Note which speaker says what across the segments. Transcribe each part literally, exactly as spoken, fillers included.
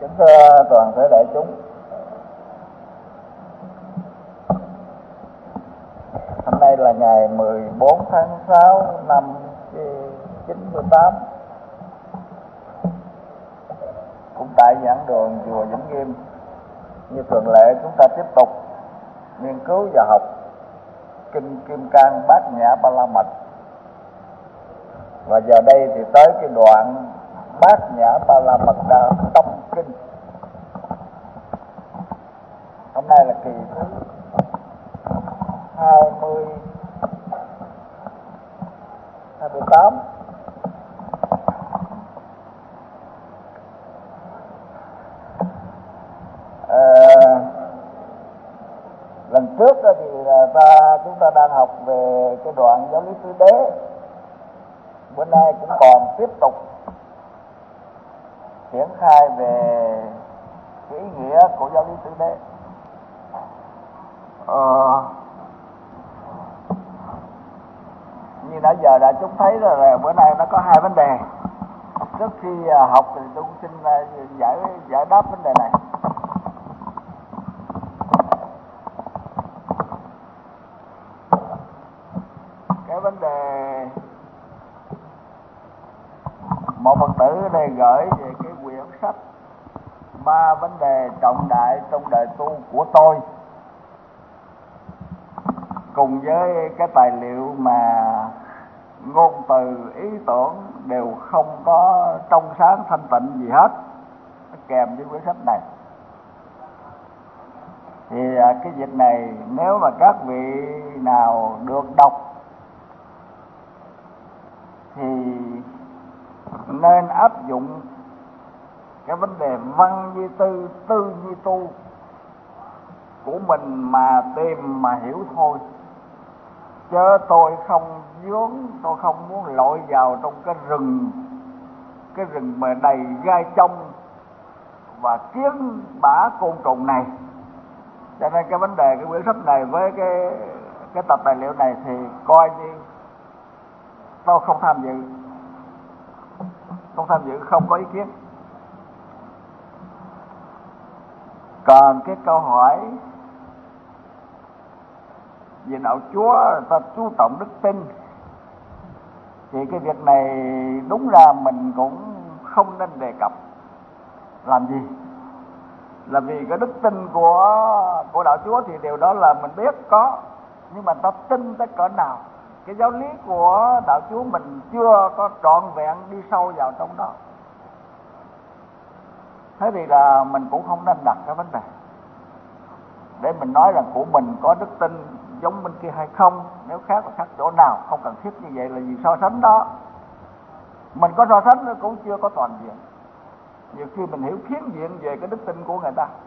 Speaker 1: Kính thưa toàn thể đại chúng, hôm nay là ngày mười bốn tháng sáu năm chín mươi tám. Cũng tại giảng đường chùa Vĩnh Nghiêm, như thường lệ chúng ta tiếp tục nghiên cứu và học kinh Kim Cang Bát Nhã Ba La Mật. Và giờ đây thì tới cái đoạn Bát Nhã Ba La Mật Đa Tông Kinh. Hôm nay là kỳ thứ hai mươi hai mươi tám. À, lần trước thì ta chúng ta đang học về cái đoạn giáo lý tứ đế. Bữa nay cũng còn tiếp tục triển khai về cái ý nghĩa của giáo lý tứ đế. Ờ, như nãy giờ đã chúng thấy rồi là bữa nay nó có hai vấn đề. Trước khi học thì tôi cũng xin giải giải đáp vấn đề này. Cái vấn đề một Phật tử ở đây gửi về cái quyển sách ba vấn đề trọng đại trong đời tu của tôi, cùng với cái tài liệu mà ngôn từ ý tưởng đều không có trong sáng thanh tịnh gì hết, nó kèm với quyển sách này. Thì cái việc này nếu mà các vị nào được đọc thì nên áp dụng cái vấn đề văn như tư, tư như tu của mình mà tìm mà hiểu thôi. Chớ tôi không vướng, tôi không muốn lội vào trong cái rừng cái rừng mà đầy gai trong và kiến bã côn trùng này. Cho nên cái vấn đề cái quyển sách này với cái cái tập tài liệu này thì coi như tôi không tham dự, không tham dự, không có ý kiến. Còn cái câu hỏi về đạo Chúa, ta chú trọng đức tin, thì cái việc này đúng ra mình cũng không nên đề cập. Làm gì? Là vì cái đức tin của của đạo Chúa thì điều đó là mình biết có, nhưng mà ta tin tới cỡ nào. Cái giáo lý của đạo Chúa mình chưa có trọn vẹn đi sâu vào trong đó. Thế thì là mình cũng không nên đặt cái vấn đề để mình nói rằng của mình có đức tin giống bên kia hay không, nếu khác là khác chỗ nào, không cần thiết như vậy. Là vì so sánh đó, mình có so sánh nó cũng chưa có toàn diện. Nhiều khi mình hiểu phiến diện về cái đức tin của người ta.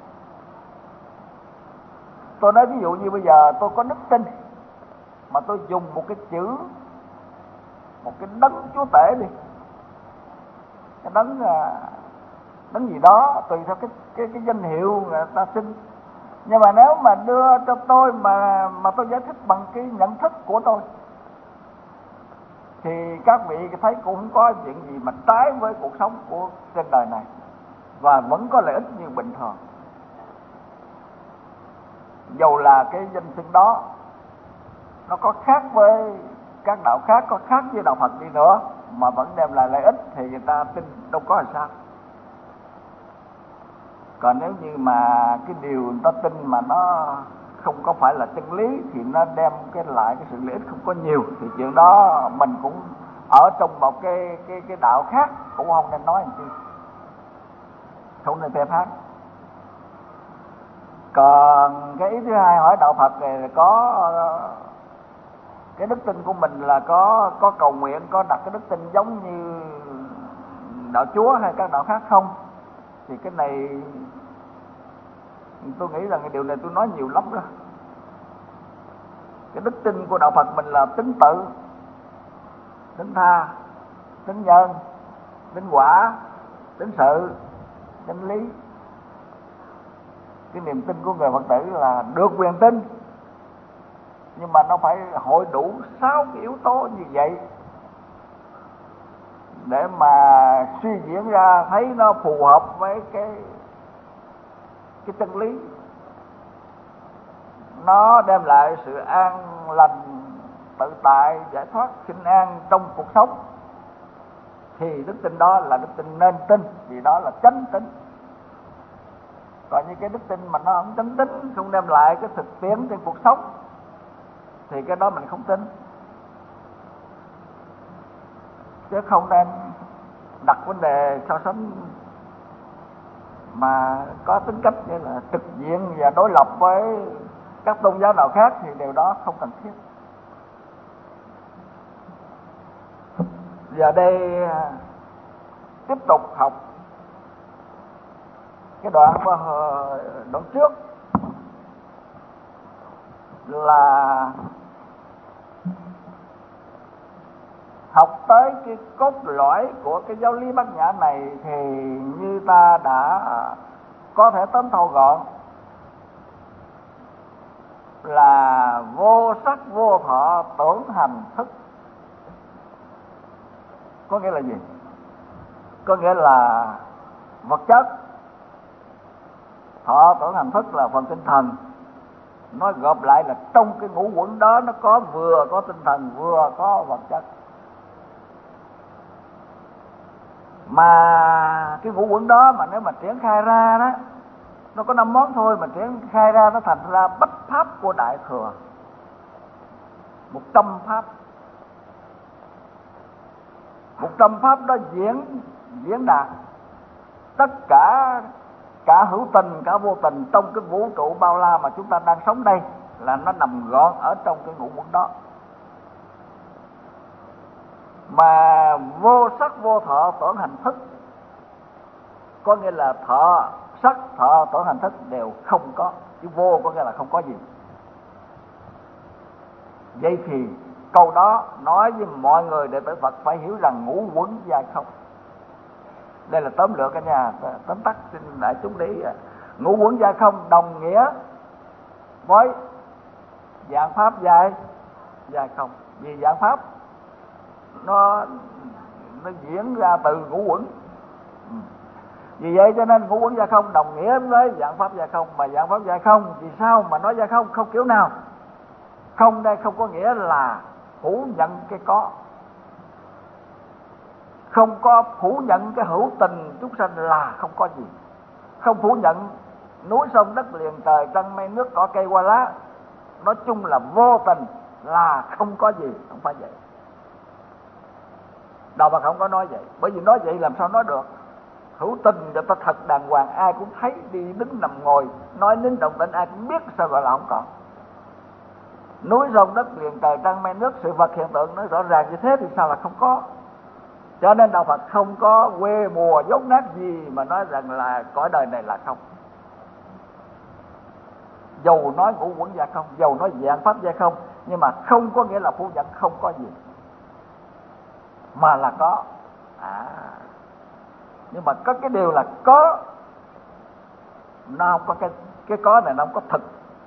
Speaker 1: Tôi nói ví dụ như bây giờ tôi có đức tin mà tôi dùng một cái chữ, một cái đấng Chúa Tể đi, cái đấng đấng gì đó tùy theo cái cái cái danh hiệu người ta xin. Nhưng mà nếu mà đưa cho tôi mà mà tôi giải thích bằng cái nhận thức của tôi thì các vị thấy cũng không có chuyện gì mà trái với cuộc sống của trên đời này, và vẫn có lợi ích như bình thường. Dầu là cái danh xưng đó nó có khác với các đạo khác, có khác với đạo Phật đi nữa, mà vẫn đem lại lợi ích thì người ta tin đâu có làm sao. Còn nếu như mà cái điều người ta tin mà nó không có phải là chân lý thì nó đem cái lại cái sự lợi ích không có nhiều, thì chuyện đó mình cũng ở trong một cái cái cái đạo khác cũng không nên nói làm chi, không nên phê phán. Còn cái ý thứ hai hỏi đạo Phật thì có cái đức tin của mình là có có cầu nguyện, có đặt cái đức tin giống như đạo Chúa hay các đạo khác không? Thì cái này tôi nghĩ rằng cái điều này tôi nói nhiều lắm đó. Cái đức tin của đạo Phật mình là tín tự, tín tha, tín nhân, tín quả, tín sự, tín lý. Cái niềm tin của người Phật tử là được quyền tin, nhưng mà nó phải hội đủ sáu cái yếu tố như vậy để mà suy diễn ra thấy nó phù hợp với cái cái chân lý, nó đem lại sự an lành, tự tại, giải thoát, bình an trong cuộc sống, thì đức tin đó là đức tin nên tin, vì đó là chánh tín. Còn như cái đức tin mà nó không chánh tín, không đem lại cái thực tiễn trên cuộc sống, thì cái đó mình không tin. Chứ không nên đặt vấn đề so sánh mà có tính cách như là trực diện và đối lập với các tôn giáo nào khác, thì điều đó không cần thiết. Giờ đây tiếp tục học cái đoạn đoạn trước là học tới cái cốt lõi của cái giáo lý Bát Nhã này, thì như ta đã có thể tóm thâu gọn là vô sắc vô thọ tưởng hành thức. Có nghĩa là gì? Có nghĩa là vật chất, thọ tưởng hành thức là phần tinh thần. Nói gộp lại là trong cái ngũ uẩn đó nó có vừa có tinh thần, vừa có vật chất. Mà cái ngũ uẩn đó mà nếu mà triển khai ra đó, nó có năm món thôi, mà triển khai ra nó thành ra bách pháp của Đại Thừa, một trăm pháp. Một trăm pháp đó diễn diễn đạt tất cả, cả hữu tình cả vô tình trong cái vũ trụ bao la mà chúng ta đang sống đây, là nó nằm gọn ở trong cái ngũ uẩn đó. Mà vô sắc vô thọ tưởng hành thức, có nghĩa là thọ, sắc, thọ, tưởng hành thức đều không có. Chứ vô có nghĩa là không có gì. Vậy thì câu đó nói với mọi người đệ tử Phật phải hiểu rằng ngũ uẩn giai không. Đây là tóm lược cả nhà, tóm tắt xin đại chúng để ý. Ngũ uẩn giai không đồng nghĩa với dạng pháp giai giai không. Vì dạng pháp nó nó diễn ra từ ngũ uẩn. Vì vậy cho nên ngũ uẩn giai không đồng nghĩa với dạng pháp giai không. Mà dạng pháp giai không, vì sao mà nói giai không? Không kiểu nào. Không đây không có nghĩa là phủ nhận cái có, không có phủ nhận cái hữu tình chúng sanh là không có gì, không phủ nhận núi sông đất liền trời trăng mây nước cỏ cây hoa lá, nói chung là vô tình là không có gì, không phải vậy. Đạo Phật không có nói vậy, bởi vì nói vậy làm sao nói được. Hữu tình người ta thật đàng hoàng, ai cũng thấy, đi đứng nằm ngồi nói nín động tĩnh ai cũng biết, sao gọi là không có. Núi sông đất liền trời trăng mây nước, sự vật hiện tượng nó rõ ràng như thế thì sao là không có. Cho nên đạo Phật không có quê mùa dốt nát gì mà nói rằng là cõi đời này là không. Dầu nói ngũ uẩn giai không, dầu nói dạng pháp giai không, nhưng mà không có nghĩa là phủ nhận không có gì, mà là có. À, nhưng mà có cái điều là có, nó không có cái cái có này, nó không có thực.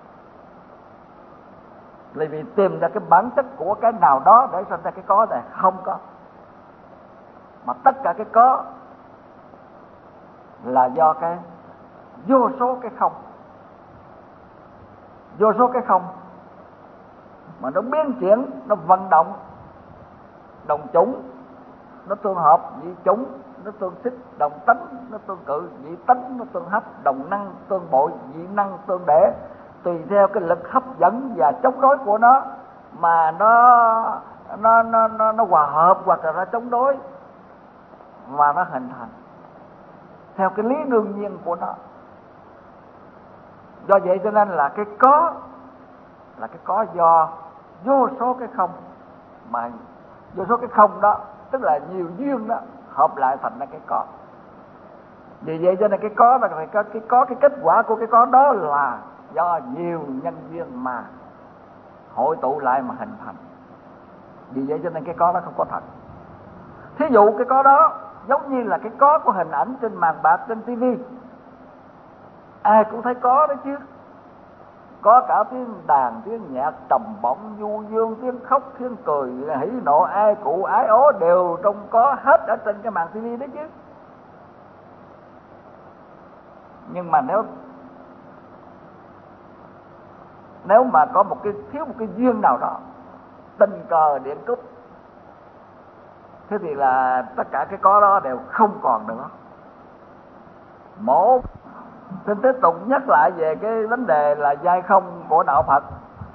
Speaker 1: Là vì tìm ra cái bản chất của cái nào đó để sinh ra cái có này, không có. Mà tất cả cái có là do cái vô số cái không. Vô số cái không mà nó biến chuyển, nó vận động, đồng chủng nó tương hợp, dị chủng nó tương xích, đồng tánh nó tương cự, dị tánh nó tương hấp, đồng năng tương bội, dị năng tương để. Tùy theo cái lực hấp dẫn và chống đối của nó mà nó nó nó nó, nó hòa hợp hoặc là nó chống đối mà nó hình thành theo cái lý đương nhiên của nó. Do vậy cho nên là cái có là cái có do vô số cái không, mà vô số cái không đó tức là nhiều duyên đó hợp lại thành ra cái có. Vì vậy cho nên cái có là phải có cái có cái kết quả của cái có đó là do nhiều nhân duyên mà hội tụ lại mà hình thành. Vì vậy cho nên cái có đó không có thật. Thí dụ cái có đó giống như là cái có của hình ảnh trên màn bạc trên tivi, ai cũng thấy có đó chứ. Có cả tiếng đàn, tiếng nhạc trầm bổng, du dương, tiếng khóc, tiếng cười, hỉ nộ, ai cụ, ái ố đều trong có hết ở trên cái màn tivi đó chứ. Nhưng mà nếu Nếu mà có một cái thiếu một cái duyên nào đó, tình cờ điện cúp, thế thì là tất cả cái có đó đều không còn nữa. Một, xin tiếp tục nhắc lại về cái vấn đề là giai không của đạo Phật.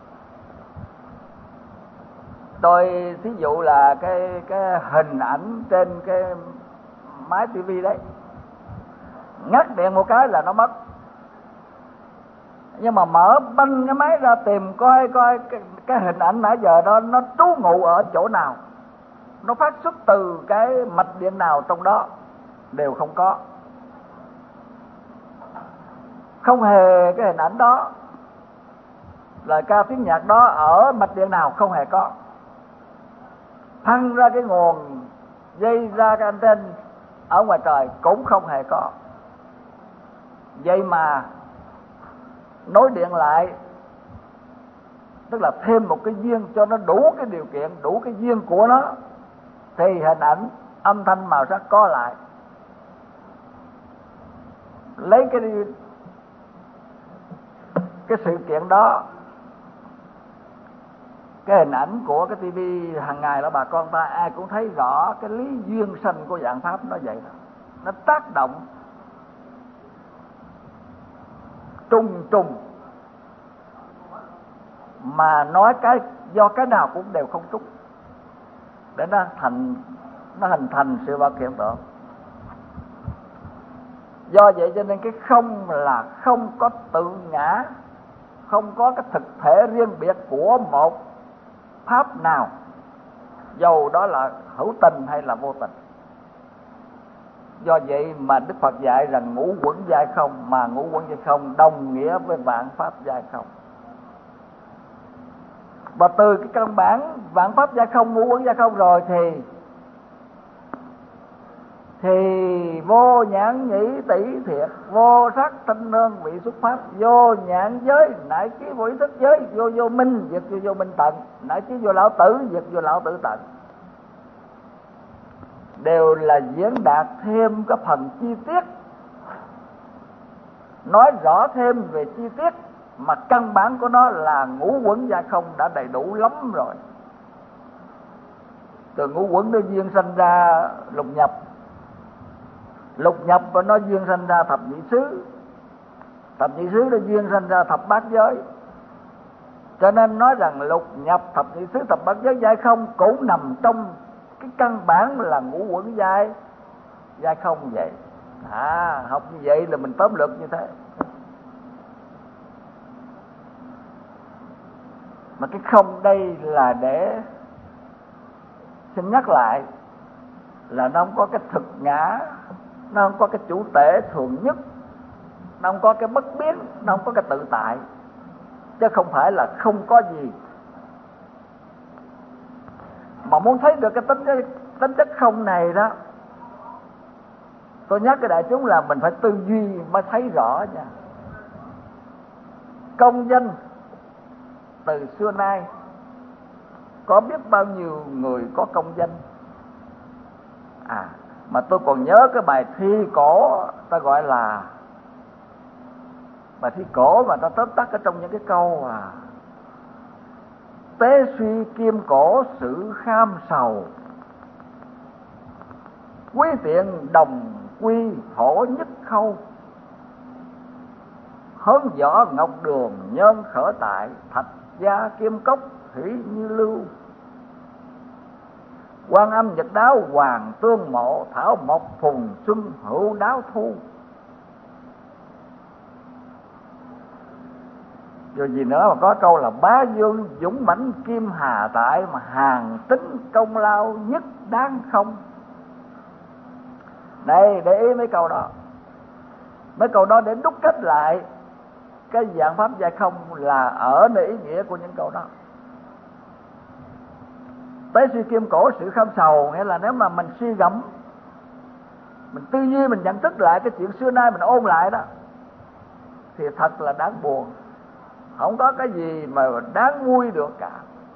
Speaker 1: Tôi thí dụ là cái cái hình ảnh trên cái máy tivi đấy, ngắt điện một cái là nó mất. Nhưng mà mở banh cái máy ra tìm coi coi cái, cái hình ảnh nãy giờ đó nó trú ngụ ở chỗ nào, nó phát xuất từ cái mạch điện nào trong đó, đều không có. Không hề cái hình ảnh đó, lời ca tiếng nhạc đó ở mạch điện nào không hề có. Thăng ra cái nguồn dây ra cái anten ở ngoài trời cũng không hề có. Vậy mà nối điện lại, tức là thêm một cái duyên cho nó đủ cái điều kiện, đủ cái duyên của nó, thì hình ảnh, âm thanh, màu sắc có lại. Lấy cái cái sự kiện đó, cái hình ảnh của cái tivi hàng ngày đó, bà con ta ai cũng thấy rõ cái lý duyên sanh của vạn pháp nó vậy đó. Nó tác động trùng trùng, mà nói cái do cái nào cũng đều không trúng, để nó thành nó hình thành sự vật hiện tượng. Do vậy cho nên cái không là không có tự ngã, không có cái thực thể riêng biệt của một pháp nào, dầu đó là hữu tình hay là vô tình. Do vậy mà Đức Phật dạy rằng ngũ quẩn giai không, mà ngũ quẩn giai không đồng nghĩa với vạn pháp giai không. Và từ cái căn bản vạn pháp giai không, ngũ quẩn giai không rồi thì thì vô nhãn nhĩ tỷ thiệt, vô sắc thanh hương vị xuất pháp, vô nhãn giới nại chí vô ý thức giới, vô vô minh diệt vô vô minh tận, nại chí vô lão tử diệt vô lão tử tận. Đều là diễn đạt thêm cái phần chi tiết, nói rõ thêm về chi tiết, mà căn bản của nó là ngũ quẩn giai không đã đầy đủ lắm rồi. Từ ngũ quẩn nó duyên sanh ra lục nhập, lục nhập và nó duyên sanh ra thập nhị xứ, thập nhị xứ nó duyên sanh ra thập bát giới. Cho nên nói rằng lục nhập, thập nhị xứ, thập bát giới giai không cũng nằm trong cái căn bản là ngũ quẩn giai giai không vậy. À, học như vậy là mình tóm lược như thế. Mà cái không đây là để xin nhắc lại là nó không có cái thực ngã, nó không có cái chủ thể thường nhất, nó không có cái bất biến, nó không có cái tự tại, chứ không phải là không có gì. Mà muốn thấy được cái tính cái tính chất không này đó, tôi nhắc cái đại chúng là mình phải tư duy mới thấy rõ nha. Công danh từ xưa nay có biết bao nhiêu người có công danh. À, mà tôi còn nhớ cái bài thi cổ, ta gọi là bài thi cổ mà ta tóm tắt ở trong những cái câu à: tế suy kim cổ sự kham sầu, quý tiện đồng quy thổ nhất khâu, hớn võ ngọc đường nhân khởi tại, thạch gia kim cốc thủy như lưu, Quan Âm Nhật Đáo hoàng tương mộ, thảo mộc phùng xuân hữu đáo thu. Rồi gì nữa mà có câu là bá dương dũng mãnh kim hà tại, mà hàng tính công lao nhất đáng không. Đây, để ý mấy câu đó. Mấy câu đó để đúc kết lại cái dạng pháp giai không là ở nơi ý nghĩa của những câu đó. Tế suy kim cổ sự kham sầu, nghĩa là nếu mà mình suy gẫm, mình tư duy, mình nhận thức lại cái chuyện xưa nay, mình ôn lại đó, thì thật là đáng buồn. Không có cái gì mà đáng vui được cả.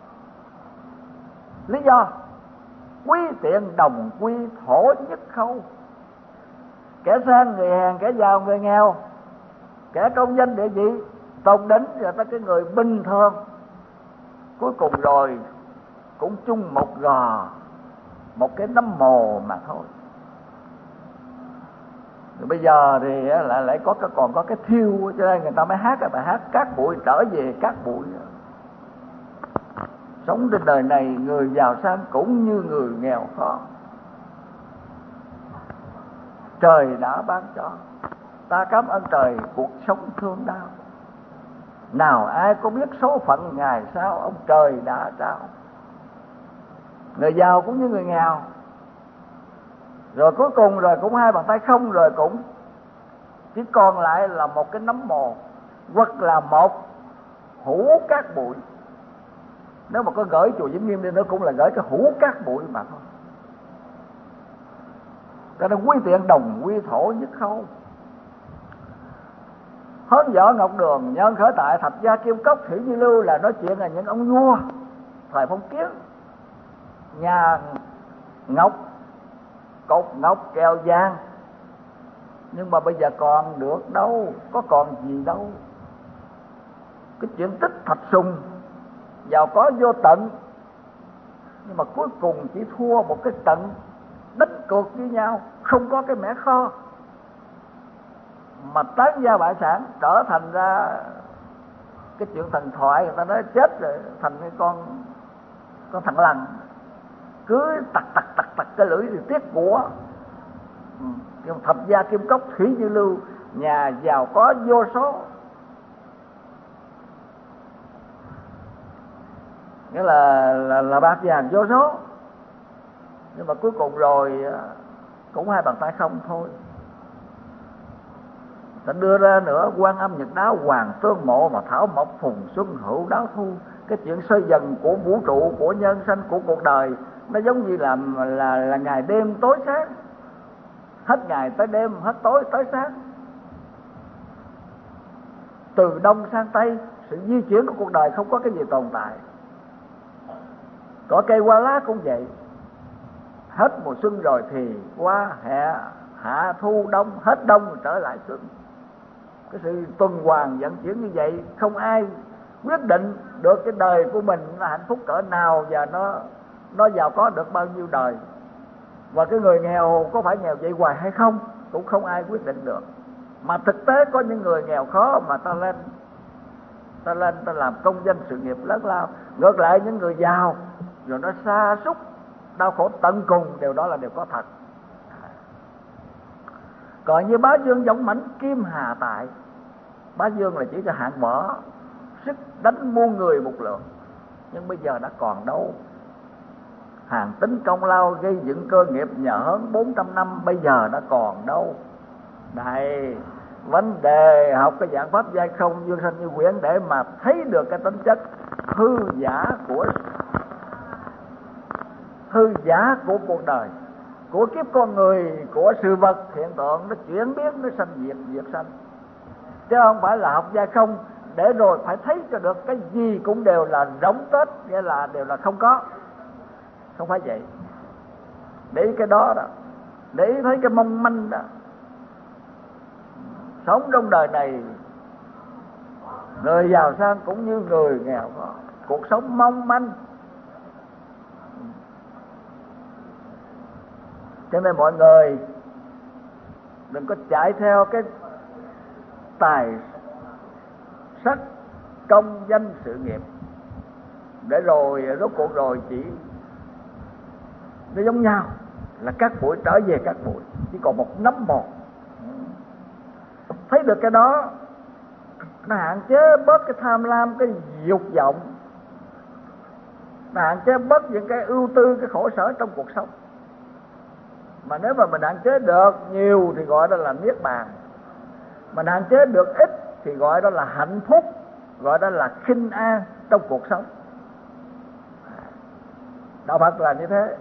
Speaker 1: Lý do quý tiện đồng quy thổ nhất khâu. Kẻ sang người hèn, kẻ giàu người nghèo, kẻ công danh địa vị, tôn đến rồi tới cái người bình thường, cuối cùng rồi cũng chung một gò, một cái nấm mồ mà thôi. Rồi bây giờ thì lại lại có cái còn có cái thiêu, cho nên người ta mới hát cái bài hát Cát Bụi Trở Về Cát Bụi. Sống trên đời này người giàu sang cũng như người nghèo khó, trời đã ban cho. Ta cảm ơn trời cuộc sống thương đau, nào ai có biết số phận ngày sau ông trời đã trao. Người giàu cũng như người nghèo, rồi cuối cùng rồi cũng hai bàn tay không, rồi cũng chỉ còn lại là một cái nấm mồ hoặc là một hũ cát bụi. Nếu mà có gửi chùa Vĩnh Nghiêm đi nữa cũng là gửi cái hũ cát bụi mà thôi. Cho nên quy tiện đồng quy thổ nhất khâu. Hớn võ Ngọc Đường, nhân khởi tại Thạch Gia Kim Cốc Thủy Như Lưu là nói chuyện là những ông vua thời phong kiến. Nhà ngọc, cột ngọc kèo vàng, nhưng mà bây giờ còn được đâu, có còn gì đâu. Cái chuyện Tích Thạch Sùng giàu có vô tận, nhưng mà cuối cùng chỉ thua một cái trận đánh cược với nhau, không có cái mẻ kho, mà tán gia bại sản, trở thành ra cái chuyện thần thoại. Người ta nói chết rồi thành cái con con thằng lằn, cứ tặc tặc tặc tặc cái lưỡi thì tiếc của. ừ. Thập gia Kim Cốc Thủy Như Lưu, nhà giàu có vô số, nghĩa là là, là bạc vàng vô số, nhưng mà cuối cùng rồi cũng hai bàn tay không thôi. Ta đưa ra nữa Quan Âm Nhật Đáo, Hoàng Tương Mộ mà Thảo Mộc Phùng Xuân Hữu Đáo Thu. Cái chuyện xoay dần của vũ trụ, của nhân sinh, của cuộc đời, nó giống như là là là ngày đêm tối sáng, hết ngày tới đêm, hết tối tới sáng, từ đông sang tây. Sự di chuyển của cuộc đời không có cái gì tồn tại. Cỏ cây hoa lá cũng vậy, hết mùa xuân rồi thì qua hè, hạ thu đông, hết đông rồi trở lại xuân. Cái sự tuần hoàn vận chuyển như vậy, không ai quyết định được cái đời của mình là hạnh phúc cỡ nào và nó nó giàu có được bao nhiêu đời. Và cái người nghèo có phải nghèo vậy hoài hay không cũng không ai quyết định được. Mà thực tế có những người nghèo khó mà ta lên ta lên ta làm công danh sự nghiệp lớn lao. Ngược lại những người giàu rồi nó sa sút đau khổ tận cùng, điều đó là điều có thật. Còn như Bá Dương giống mãnh kim hà tại, Bá Dương là chỉ cho hạng võ, sức đánh muôn người một lượt, nhưng bây giờ đã còn đâu. Hàng tính công lao gây dựng cơ nghiệp nhờ hơn bốn trăm năm, bây giờ đã còn đâu. Đây, vấn đề học cái dạng pháp giai không dương sanh như quyển để mà thấy được cái tính chất hư giả của hư giả của cuộc đời, của kiếp con người, của sự vật hiện tượng, nó chuyển biến, nó sanh diệt, diệt sanh, chứ không phải là học giai không để rồi phải thấy cho được cái gì cũng đều là rỗng tết, nghĩa là đều là không có. Không phải vậy. Để ý cái đó đó, để ý thấy cái mong manh đó. Sống trong đời này, người giàu sang cũng như người nghèo có, cuộc sống mong manh. Cho nên mọi người đừng có chạy theo cái tài sắc công danh sự nghiệp, để rồi rốt cuộc rồi chỉ nó giống nhau là cát bụi trở về cát bụi, chỉ còn một nấm mồ. Thấy được cái đó, nó hạn chế bớt cái tham lam, cái dục vọng, nó hạn chế bớt những cái ưu tư, cái khổ sở trong cuộc sống. Mà nếu mà mình hạn chế được nhiều thì gọi đó là niết bàn, mình hạn chế được ít thì gọi đó là hạnh phúc, gọi đó là khinh an trong cuộc sống. Đạo Phật là như thế.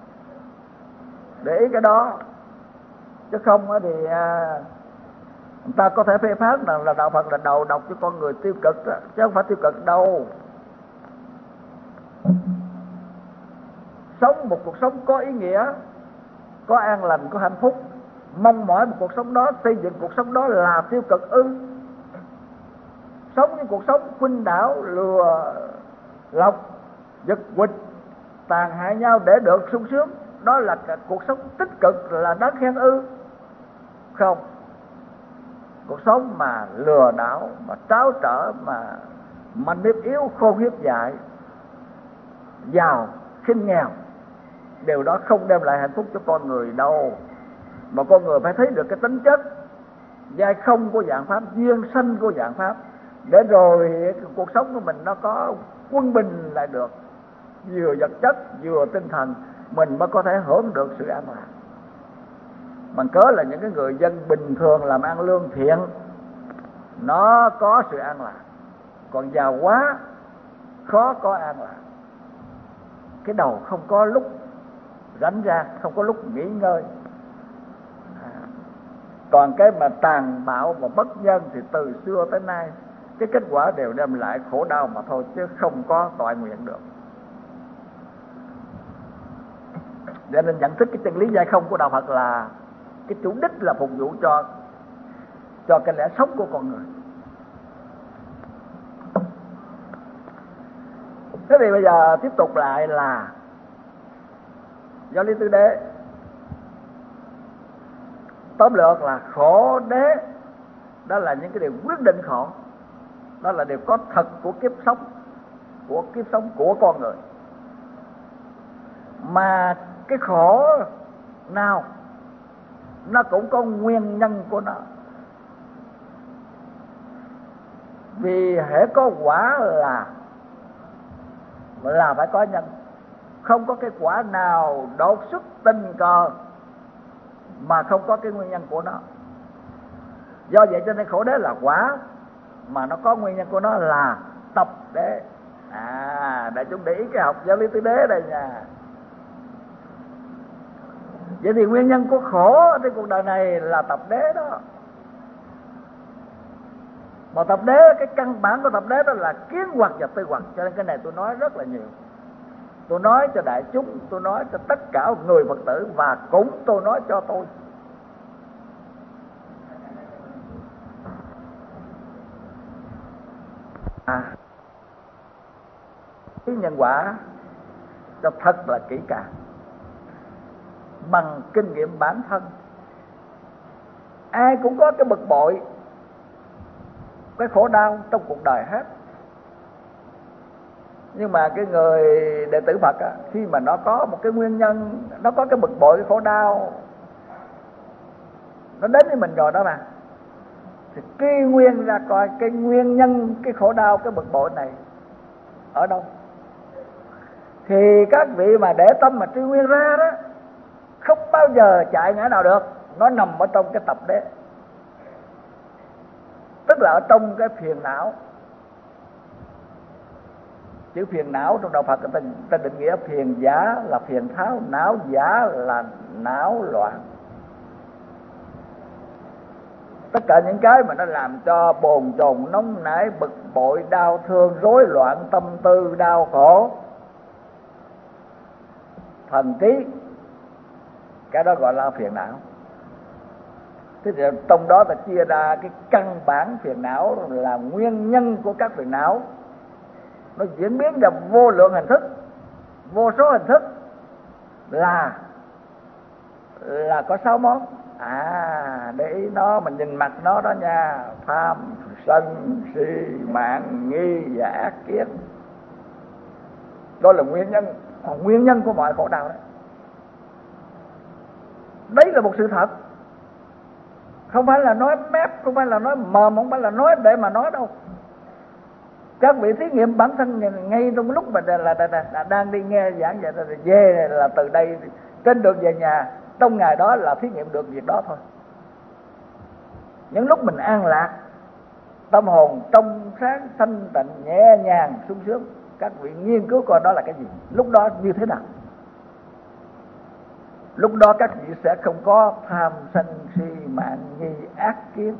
Speaker 1: Để ý cái đó, chứ không thì người ta có thể phê phán rằng là đạo Phật là đầu độc cho con người tiêu cực đó, chứ không phải tiêu cực đâu. Sống một cuộc sống có ý nghĩa, có an lành, có hạnh phúc, mong mỏi một cuộc sống đó, xây dựng cuộc sống đó là tiêu cực ư? sống những cuộc sống khuynh đảo, lừa lọc, giật quỵt, tàn hại nhau để được sung sướng, đó là cuộc sống tích cực, là đáng khen ư? Không. Cuộc sống mà lừa đảo, mà tráo trở, mà mạnh hiếp yếu, khôn hiếp dại, giàu khinh nghèo, điều đó không đem lại hạnh phúc cho con người đâu. Mà con người phải thấy được cái tính chất giai không của dạng pháp, duyên sanh của dạng pháp, để rồi cuộc sống của mình nó có quân bình lại được, vừa vật chất vừa tinh thần, mình mới có thể hưởng được sự an lạc. Bằng cớ là những cái người dân bình thường làm ăn lương thiện nó có sự an lạc, còn giàu quá khó có an lạc. Cái đầu không có lúc rảnh ra, không có lúc nghỉ ngơi. à. Còn cái mà tàn bạo và bất nhân thì từ xưa tới nay cái kết quả đều đem lại khổ đau mà thôi, chứ không có toại nguyện được. Cho nên nhận thức cái chân lý giai không của đạo Phật là cái chủ đích là phục vụ cho cho cái lẽ sống của con người. Thế thì bây giờ tiếp tục lại là giáo lý tứ đế. Tóm lược là khổ đế, đó là những cái điều quyết định khổ, đó là điều có thật của kiếp sống, của kiếp sống của con người. Mà cái khổ nào nó cũng có nguyên nhân của nó, vì hễ có quả là là phải có nhân. Không có cái quả nào đột xuất tình cờ mà không có cái nguyên nhân của nó. Do vậy cho nên khổ đế là quả, mà nó có nguyên nhân của nó là tập đế. À, đại chúng để ý cái học giáo lý tứ đế đây nha. Vậy thì nguyên nhân của khổ trên cuộc đời này là tập đế đó. Mà tập đế, cái căn bản của tập đế đó là kiến hoặc và tư hoặc. Cho nên cái này tôi nói rất là nhiều. Tôi nói cho đại chúng, tôi nói cho tất cả người Phật tử, và cũng tôi nói cho tôi. À, cái nhân quả cho thật là kỹ càng, bằng kinh nghiệm bản thân. Ai cũng có cái bực bội, cái khổ đau trong cuộc đời hết. Nhưng mà cái người đệ tử Phật á, khi mà nó có một cái nguyên nhân, nó có cái bực bội, cái khổ đau, nó đến với mình rồi đó mà, thì truy nguyên ra coi cái nguyên nhân cái khổ đau, cái bực bội này ở đâu. Thì các vị mà để tâm mà truy nguyên ra đó, không bao giờ chạy ngã nào được. Nó nằm ở trong cái tập đế, tức là ở trong cái phiền não. Chữ phiền não trong đạo Phật ta, ta định nghĩa phiền giả là phiền tháo, não giả là não loạn. Tất cả những cái mà nó làm cho bồn chồn, nóng nảy, bực bội, đau thương, rối loạn tâm tư, đau khổ, thần trí, cái đó gọi là phiền não. Thế thì trong đó ta chia ra cái căn bản phiền não là nguyên nhân của các phiền não. Nó diễn biến ra vô lượng hình thức, vô số hình thức, là là có sáu món. À, để ý nó, mình nhìn mặt nó đó nha: tham, sân, si, mạn, nghi và ác kiến. Đó là nguyên nhân, nguyên nhân của mọi khổ đau đấy. Đấy là một sự thật, không phải là nói mép, không phải là nói mồm, không phải là nói để mà nói đâu. Các vị thí nghiệm bản thân ngay trong lúc mà là, là, là, là đang đi nghe giảng dạy, về là từ đây trên đường về nhà, trong ngày đó là thí nghiệm được việc đó thôi. Những lúc mình an lạc, tâm hồn trong sáng, thanh tịnh, nhẹ nhàng, sung sướng, các vị nghiên cứu coi đó là cái gì, lúc đó như thế nào. Lúc đó các vị sẽ không có tham, sân, si, mạn, nghi, ác kiến.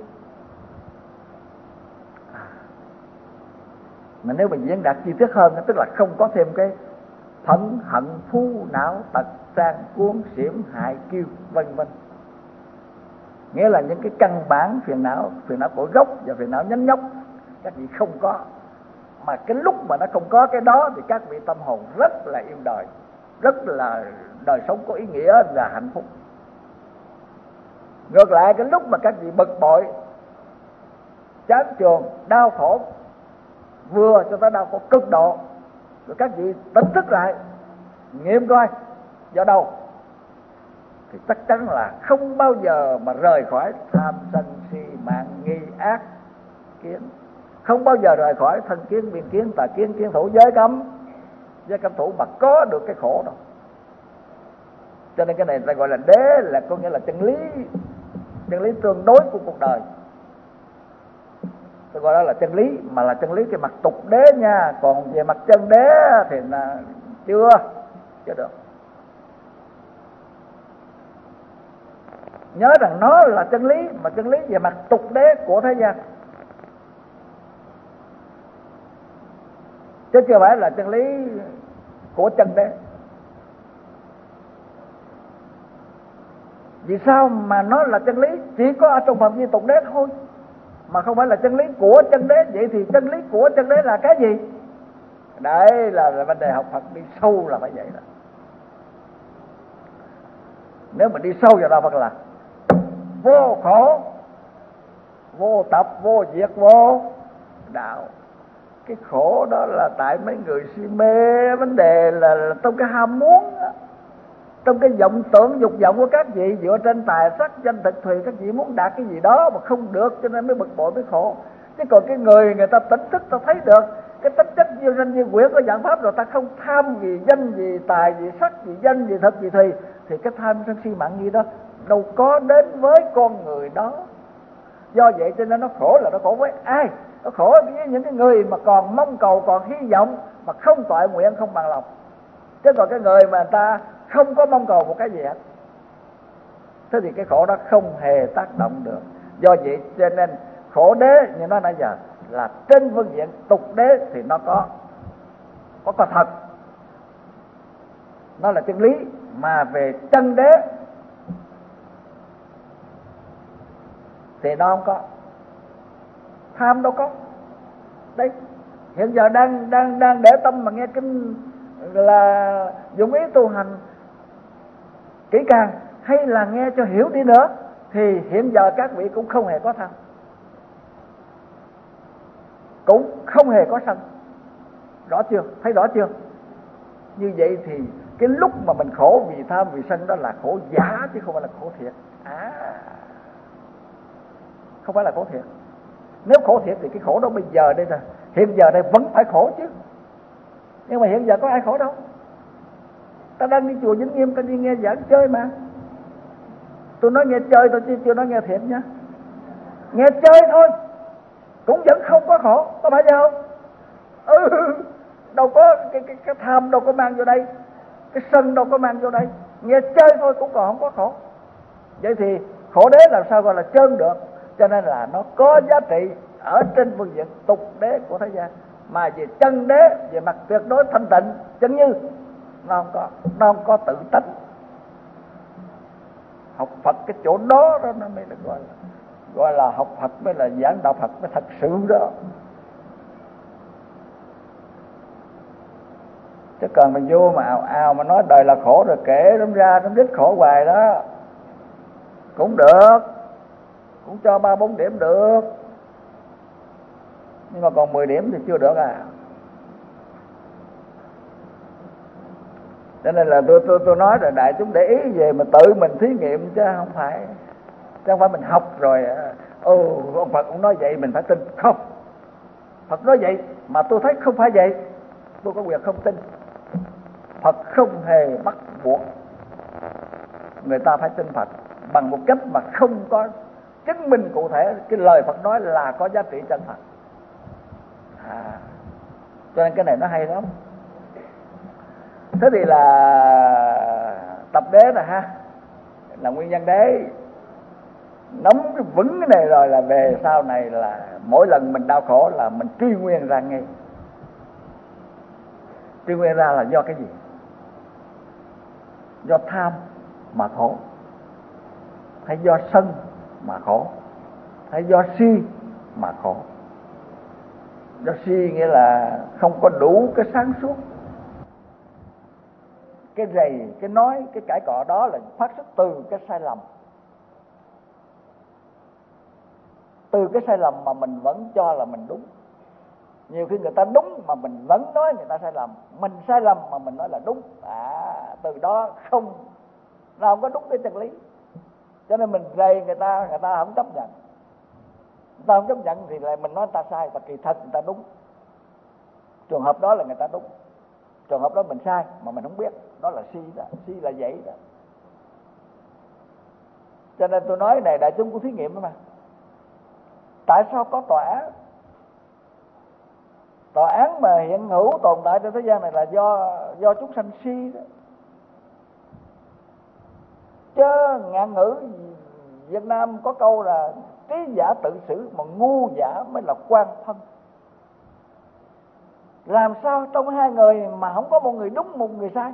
Speaker 1: Mà nếu mình diễn đạt chi tiết hơn, tức là không có thêm cái phẫn, hận, phu, não, tật, sang, cuốn, xỉm, hại, kiêu, vân vân. Nghĩa là những cái căn bản phiền não, phiền não của gốc và phiền não nhánh nhóc, các vị không có. Mà cái lúc mà nó không có cái đó thì các vị tâm hồn rất là yêu đời, rất là đời sống có ý nghĩa và hạnh phúc. Ngược lại cái lúc mà các vị bực bội, chán chường, đau khổ, vừa cho tới đau khổ cực độ, rồi các vị tỉnh thức lại nghiệm coi do đâu, thì chắc chắn là không bao giờ mà rời khỏi tham sân si mạng nghi ác kiến, không bao giờ rời khỏi thân kiến biên kiến tà kiến kiến thủ giới cấm giới cấm thủ mà có được cái khổ đâu. Cho nên cái này ta gọi là đế, là có nghĩa là chân lý, chân lý tương đối của cuộc đời. Tôi gọi đó là chân lý, mà là chân lý cái mặt tục đế nha, còn về mặt chân đế thì là chưa chưa được. Nhớ rằng nó là chân lý, mà chân lý về mặt tục đế của thế gian, chứ chưa phải là chân lý của chân đế. Vì sao mà nó là chân lý chỉ có ở trong phạm vi tục đế thôi, mà không phải là chân lý của chân đế? Vậy thì chân lý của chân đế là cái gì? Đấy là, là vấn đề học Phật đi sâu là phải vậy đó. Nếu mà đi sâu vào đạo Phật là vô khổ, vô tập, vô diệt, vô đạo. Cái khổ đó là tại mấy người si mê vấn đề là, là trong cái ham muốn, trong cái vọng tưởng dục vọng của các vị dựa trên tài sắc danh thực thùy, các vị muốn đạt cái gì đó mà không được cho nên mới bực bội mới khổ. Chứ còn cái người người ta tỉnh thức, ta thấy được cái tính chất diêu danh diêu quyển của dạng pháp rồi, ta không tham vì danh vì tài vì sắc vì danh vì thực vì thùy, thì cái tham sân si mạng nghi đó đâu có đến với con người đó. Do vậy cho nên nó khổ là nó khổ với ai? Nó khổ với những cái người mà còn mong cầu, còn hy vọng mà không toại nguyện, không bằng lòng. Chứ còn cái người mà người ta không có mong cầu một cái gì hết, thế thì cái khổ đó không hề tác động được. Do vậy cho nên khổ đế như nói nãy giờ là trên phương diện tục đế thì nó có có có thật, nó là chân lý. Mà về chân đế thì nó không có. Tham đâu có. Đấy, hiện giờ đang đang đang để tâm mà nghe kinh là dụng ý tu hành kỹ càng, hay là nghe cho hiểu đi nữa, thì hiện giờ các vị cũng không hề có tham, cũng không hề có sân. Rõ chưa? Thấy rõ chưa? Như vậy thì cái lúc mà mình khổ vì tham vì sân đó là khổ giả chứ không phải là khổ thiệt. À, không phải là khổ thiệt. Nếu khổ thiệt thì cái khổ đó bây giờ đây là hiện giờ đây vẫn phải khổ chứ. Nhưng mà hiện giờ có ai khổ đâu. Ta đang đi chùa Vĩnh Nghiêm, ta đi nghe giảng chơi mà. Tôi nói nghe chơi tôi chứ chưa nói nghe thiệt nha. Nghe chơi thôi cũng vẫn không có khổ, có phải vậy không? Ừ, đâu có cái, cái, cái tham đâu có mang vô đây, cái sân đâu có mang vô đây. Nghe chơi thôi cũng còn không có khổ. Vậy thì khổ đế làm sao gọi là trơn được? Cho nên là nó có giá trị ở trên phương diện tục đế của thế gian, mà về chân đế, về mặt tuyệt đối thanh tịnh chân như, nó không có, nó không có tự tánh. Học Phật cái chỗ đó đó nó mới là gọi là gọi là học Phật, mới là giảng đạo Phật mới thật sự đó. Chứ còn mình vô mà ào ào mà nói đời là khổ rồi kể đâm ra đâm đít khổ hoài đó cũng được, cũng cho ba bốn điểm được, nhưng mà còn mười điểm thì chưa được à. Cho nên là tôi tôi tôi nói là đại chúng để ý về mà tự mình thí nghiệm, chứ không phải chứ không phải mình học rồi ừ ông Phật cũng nói vậy mình phải tin. Không, Phật nói vậy mà tôi thấy không phải vậy, tôi có quyền không tin. Phật không hề bắt buộc người ta phải tin Phật bằng một cách mà không có chứng minh cụ thể cái lời Phật nói là có giá trị chân thật. À, cho nên cái này nó hay lắm. Thế thì là tập đế nè ha, là nguyên nhân đế. Nắm cái vững cái này rồi là về sau này là mỗi lần mình đau khổ là mình truy nguyên ra ngay. Truy nguyên ra là do cái gì? Do tham mà khổ, hay do sân mà khổ, hay do si mà khổ. Đó si nghĩa là không có đủ cái sáng suốt. Cái rầy, cái nói, cái cãi cọ đó là phát xuất từ cái sai lầm. Từ cái sai lầm mà mình vẫn cho là mình đúng. Nhiều khi người ta đúng mà mình vẫn nói người ta sai lầm. Mình sai lầm mà mình nói là đúng. À, từ đó không, nó không có đúng cái chân lý. Cho nên mình rầy người ta, người ta không chấp nhận. Người ta không chấp nhận thì lại mình nói người ta sai, và kỳ thật người ta đúng. Trường hợp đó là người ta đúng, trường hợp đó mình sai mà mình không biết. Đó là si đó, si là vậy đó. Cho nên tôi nói này, đại chúng của thí nghiệm đó mà. Tại sao có tòa án? Tòa án mà hiện hữu tồn tại trên thế gian này là do do chúng sanh si đó. Chứ ngạn ngữ Việt Nam có câu là trí giả tự xử mà ngu giả mới là quan thân. Làm sao trong hai người mà không có một người đúng một người sai?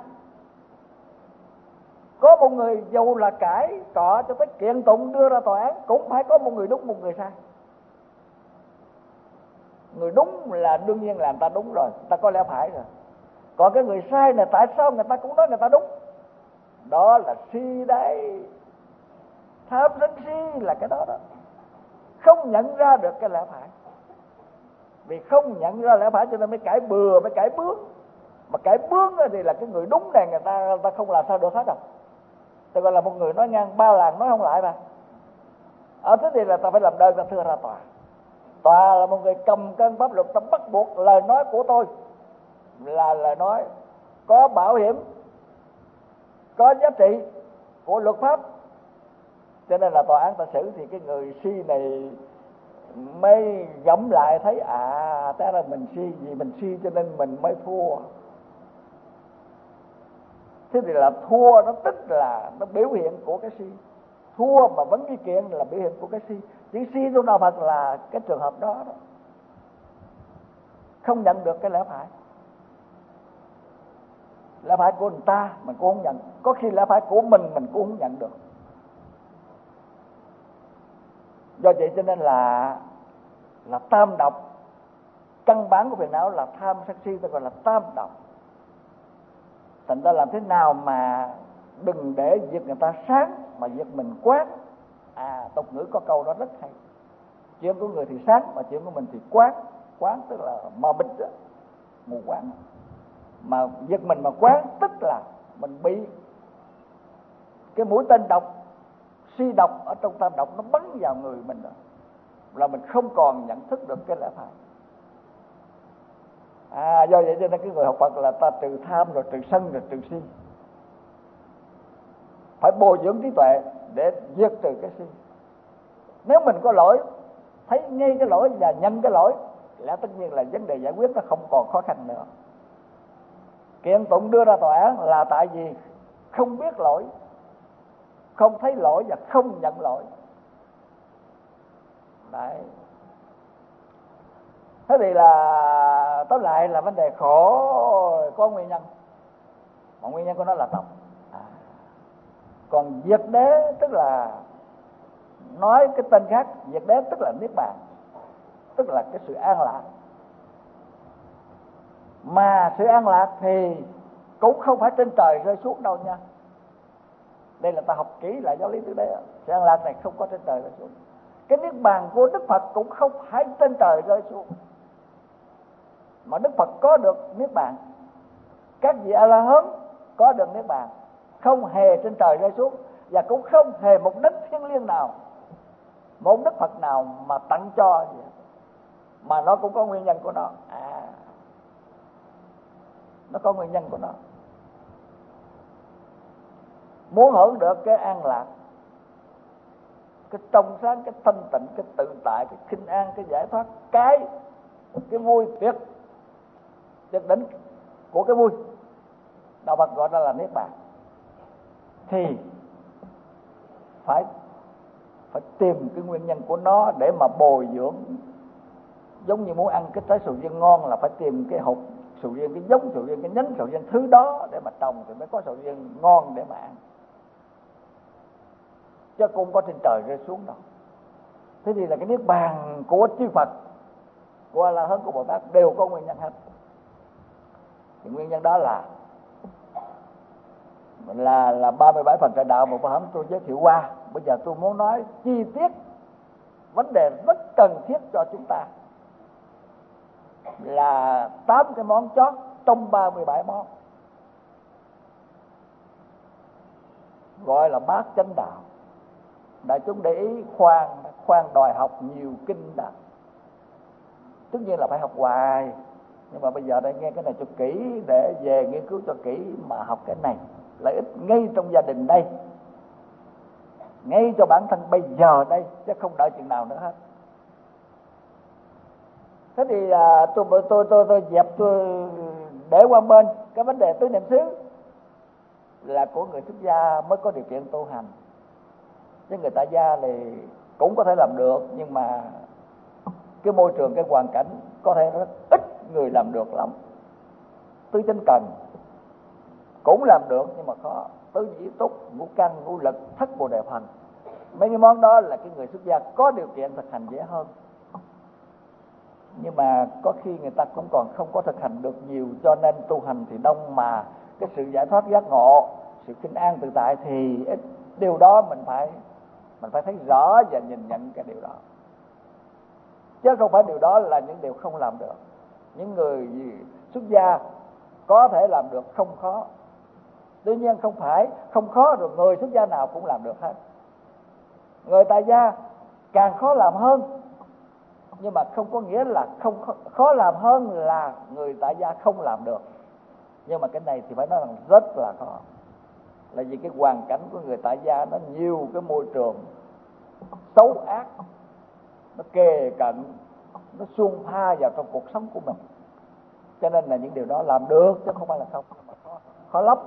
Speaker 1: Có một người dù là cãi cọ cho tới kiện tụng đưa ra tòa án cũng phải có một người đúng một người sai. Người đúng là đương nhiên là người ta đúng rồi, người ta có lẽ phải rồi. Còn cái người sai này tại sao người ta cũng nói người ta đúng? Đó là si đấy. Tham sân si là cái đó đó. Không nhận ra được cái lẽ phải. Vì không nhận ra lẽ phải cho nên mới cãi bừa, mới cãi bướng. Mà cãi bướng thì là cái người đúng này người ta, người ta không làm sao được hết đâu. Tôi gọi là một người nói ngang ba làng nói không lại mà. Ở thế thì là ta phải làm đơn ta thưa ra tòa. Tòa là một người cầm cân pháp luật, ta bắt buộc lời nói của tôi là lời nói có bảo hiểm, có giá trị của luật pháp. Cho nên là tòa án ta xử thì cái người si này mới gẫm lại thấy à, ta là mình si, vì mình si cho nên mình mới thua. Thế thì là thua nó tức là nó biểu hiện của cái si. Thua mà vẫn đi kiện là biểu hiện của cái si. Chữ si trong đạo Phật là cái trường hợp đó, đó. Không nhận được cái lẽ phải. Lẽ phải của người ta mình cũng không nhận. Có khi lẽ phải của mình mình cũng không nhận được. Do vậy cho nên là là tam độc. Căn bản của phiền não là tham sân si, ta gọi là tam độc. Thành ra làm thế nào mà đừng để việc người ta sáng mà việc mình quán. À, tục ngữ có câu đó rất hay. Chuyện của người thì sáng mà chuyện của mình thì quán. Quán tức là mờ mịt đó, mù quáng. Mà việc mình mà quán tức là mình bị cái mũi tên độc, si độc ở trong tam độc nó bắn vào người mình rồi. Là mình không còn nhận thức được cái lẽ phải. À, do vậy cho nên cái người học Phật là ta trừ tham rồi trừ sân rồi trừ si. Phải bồi dưỡng trí tuệ để diệt trừ cái si. Nếu mình có lỗi, thấy ngay cái lỗi và nhận cái lỗi, lẽ tất nhiên là vấn đề giải quyết nó không còn khó khăn nữa. Kiện tụng đưa ra tòa án là tại vì không biết lỗi, không thấy lỗi và không nhận lỗi. Đấy. Thế thì là tóm lại là vấn đề khổ có nguyên nhân, mà nguyên nhân của nó là tập. À. Còn diệt đế tức là nói cái tên khác, diệt đế tức là niết bàn, tức là cái sự an lạc. Mà sự an lạc thì cũng không phải trên trời rơi xuống đâu nha. Đây là ta học kỹ lại giáo lý từ đây. Sự an lạc này không có trên trời rơi xuống. Cái niết bàn của Đức Phật cũng không phải trên trời rơi xuống. Mà Đức Phật có được niết bàn, các vị A La Hán có được niết bàn, không hề trên trời rơi xuống, và cũng không hề một đấng thiêng liêng nào, một Đức Phật nào mà tặng cho gì. Mà nó cũng có nguyên nhân của nó. À, nó có nguyên nhân của nó. Muốn hưởng được cái an lạc, cái trong sáng, cái thanh tịnh, cái tự tại, cái khinh an, cái giải thoát, cái cái vui tuyệt tuyệt đỉnh của cái vui, đạo Phật gọi đó là niết bàn, thì phải phải tìm cái nguyên nhân của nó để mà bồi dưỡng. Giống như muốn ăn cái trái sầu riêng ngon là phải tìm cái hột sầu riêng, cái giống sầu riêng, cái nhánh sầu riêng thứ đó để mà trồng thì mới có sầu riêng ngon để mà ăn, chứ cũng có trên trời rơi xuống đâu. Thế thì là cái niết bàn của chư Phật của A La Hán, của Bồ Tát đều có nguyên nhân hết. Thì nguyên nhân đó là là là ba mươi bảy phần trợ đạo mà hôm tôi giới thiệu qua. Bây giờ tôi muốn nói chi tiết vấn đề rất cần thiết cho chúng ta, là tám cái món chót trong ba mươi bảy món, gọi là bát chánh đạo. Đại chúng để ý, khoan khoan đòi học nhiều kinh đã, tất nhiên là phải học hoài, nhưng mà bây giờ đây nghe cái này cho kỹ, để về nghiên cứu cho kỹ mà học cái này lợi ích ngay trong gia đình đây, ngay cho bản thân bây giờ đây, chứ không đợi chừng nào nữa hết. Thế thì à, tôi, tôi tôi tôi tôi dẹp tôi để qua bên cái vấn đề tứ niệm xứ là của người xuất gia mới có điều kiện tu hành, chứ người tại gia thì cũng có thể làm được, nhưng mà cái môi trường, cái hoàn cảnh có thể rất ít người làm được lắm. Tứ chánh cần cũng làm được nhưng mà khó. Tứ nhĩ túc, ngũ căn, ngũ lực, thất bồ đề phần, mấy cái món đó là cái người xuất gia có điều kiện thực hành dễ hơn. Nhưng mà có khi người ta cũng còn không có thực hành được nhiều, cho nên tu hành thì đông, mà cái sự giải thoát giác ngộ, sự kinh an tự tại thì ít. Điều đó mình phải mình phải thấy rõ và nhìn nhận cái điều đó, chứ không phải điều đó là những điều không làm được. Những người xuất gia có thể làm được, không khó. Tuy nhiên không phải không khó rồi người xuất gia nào cũng làm được hết. Người tại gia càng khó làm hơn, nhưng mà không có nghĩa là không khó, khó làm hơn là người tại gia không làm được. Nhưng mà cái này thì phải nói rằng rất là khó, là vì cái hoàn cảnh của người tại gia nó nhiều cái môi trường xấu ác, nó kề cận, nó xung pha vào trong cuộc sống của mình, cho nên là những điều đó làm được chứ không phải là không, mà khó, khó lắm.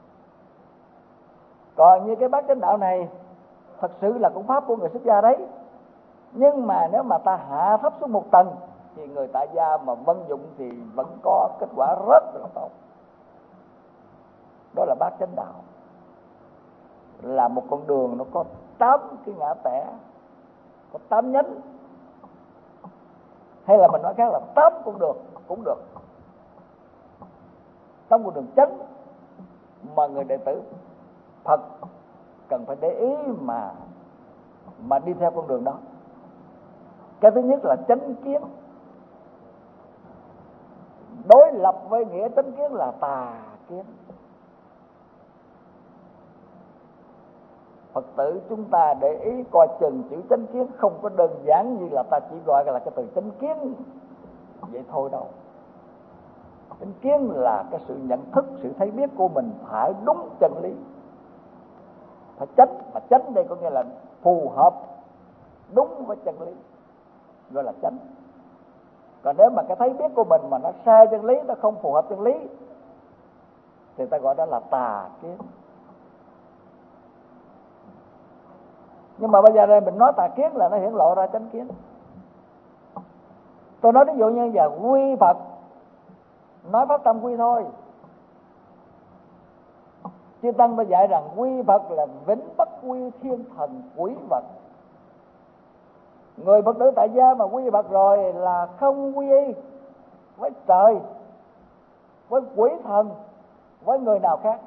Speaker 1: Còn như cái bát chánh đạo này thật sự là cũng pháp của người xuất gia đấy, nhưng mà nếu mà ta hạ thấp xuống một tầng thì người tại gia mà vận dụng thì vẫn có kết quả rất là tốt. Đó là bát chánh đạo, là một con đường nó có tám cái ngã tẻ, có tám nhánh, hay là mình nói khác là tám con đường cũng được, tám con đường chánh mà người đệ tử Phật cần phải để ý mà mà đi theo con đường đó. Cái thứ nhất là chánh kiến, đối lập với nghĩa chánh kiến là tà kiến. Phật tử chúng ta để ý coi chừng chữ chánh kiến không có đơn giản như là ta chỉ gọi là cái từ chánh kiến vậy thôi đâu. Chánh kiến là cái sự nhận thức, sự thấy biết của mình phải đúng chân lý, phải chánh. Mà chánh đây có nghĩa là phù hợp đúng với chân lý, gọi là chánh. Còn nếu mà cái thấy biết của mình mà nó sai chân lý, nó không phù hợp chân lý, thì ta gọi đó là tà kiến. Nhưng mà bây giờ đây mình nói tà kiến là nó hiển lộ ra chánh kiến. Tôi nói ví dụ như giờ quy Phật, nói pháp tâm quy thôi. Chư Tăng ta dạy rằng quy Phật là vĩnh bất quy thiên thần quỷ vật. Người Phật tử tại gia mà quy Phật rồi là không quy y với trời, với quỷ thần, với người nào khác,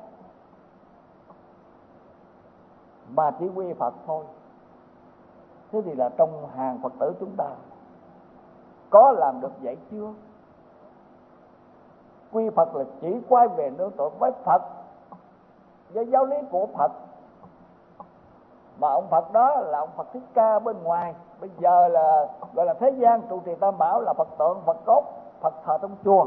Speaker 1: mà chỉ quy Phật thôi. Thế thì là trong hàng Phật tử chúng ta có làm được vậy chưa? Quy Phật là chỉ quay về nương tựa với Phật, với giáo lý của Phật. Mà ông Phật đó là ông Phật Thích Ca bên ngoài, bây giờ là gọi là thế gian trụ trì Tam Bảo là Phật tượng, Phật cốt, Phật thờ trong chùa.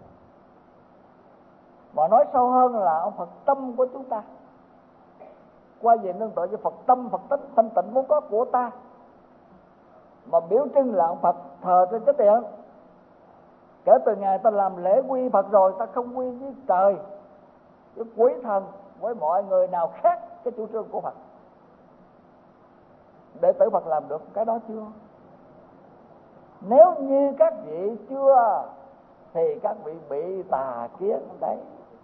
Speaker 1: Mà nói sâu hơn là ông Phật tâm của chúng ta, quay về nương tựa với Phật tâm, Phật tính thanh tịnh vốn có của ta. Mà biểu trưng là ông Phật thờ trên cái điện. Kể từ ngày ta làm lễ quy Phật rồi, ta không quy với trời, với quỷ thần, với mọi người nào khác cái chủ trương của Phật. Đệ tử Phật làm được cái đó chưa? Nếu như các vị chưa thì các vị bị tà kiến đấy.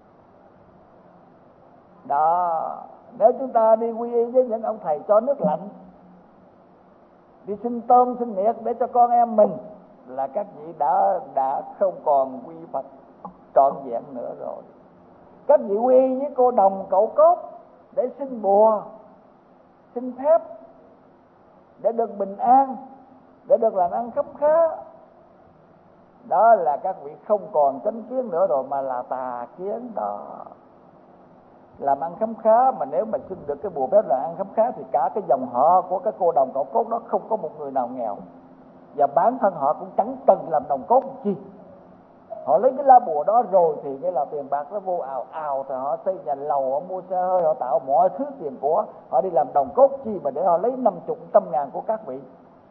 Speaker 1: Đó, nếu chúng ta đi quy y với những ông thầy cho nước lạnh, đi xin tôm xin miệt để cho con em mình là các vị đã đã không còn quy Phật trọn vẹn nữa rồi. Các vị quy với cô đồng cậu cốt để xin bùa, xin phép, để được bình an, để được làm ăn khấm khá. Đó là các vị không còn chánh kiến nữa rồi, mà là tà kiến đó. Làm ăn khấm khá mà nếu mà xin được cái bùa phép là ăn khấm khá thì cả cái dòng họ của cái cô đồng cậu cốt đó không có một người nào nghèo, và bản thân họ cũng chẳng cần làm đồng cốt làm chi. Họ lấy cái lá bùa đó rồi thì cái là tiền bạc nó vô ào ào, thì họ xây nhà lầu, họ mua xe hơi, họ tạo mọi thứ tiền của, họ đi làm đồng cốt chi mà để họ lấy năm chục trăm ngàn của các vị.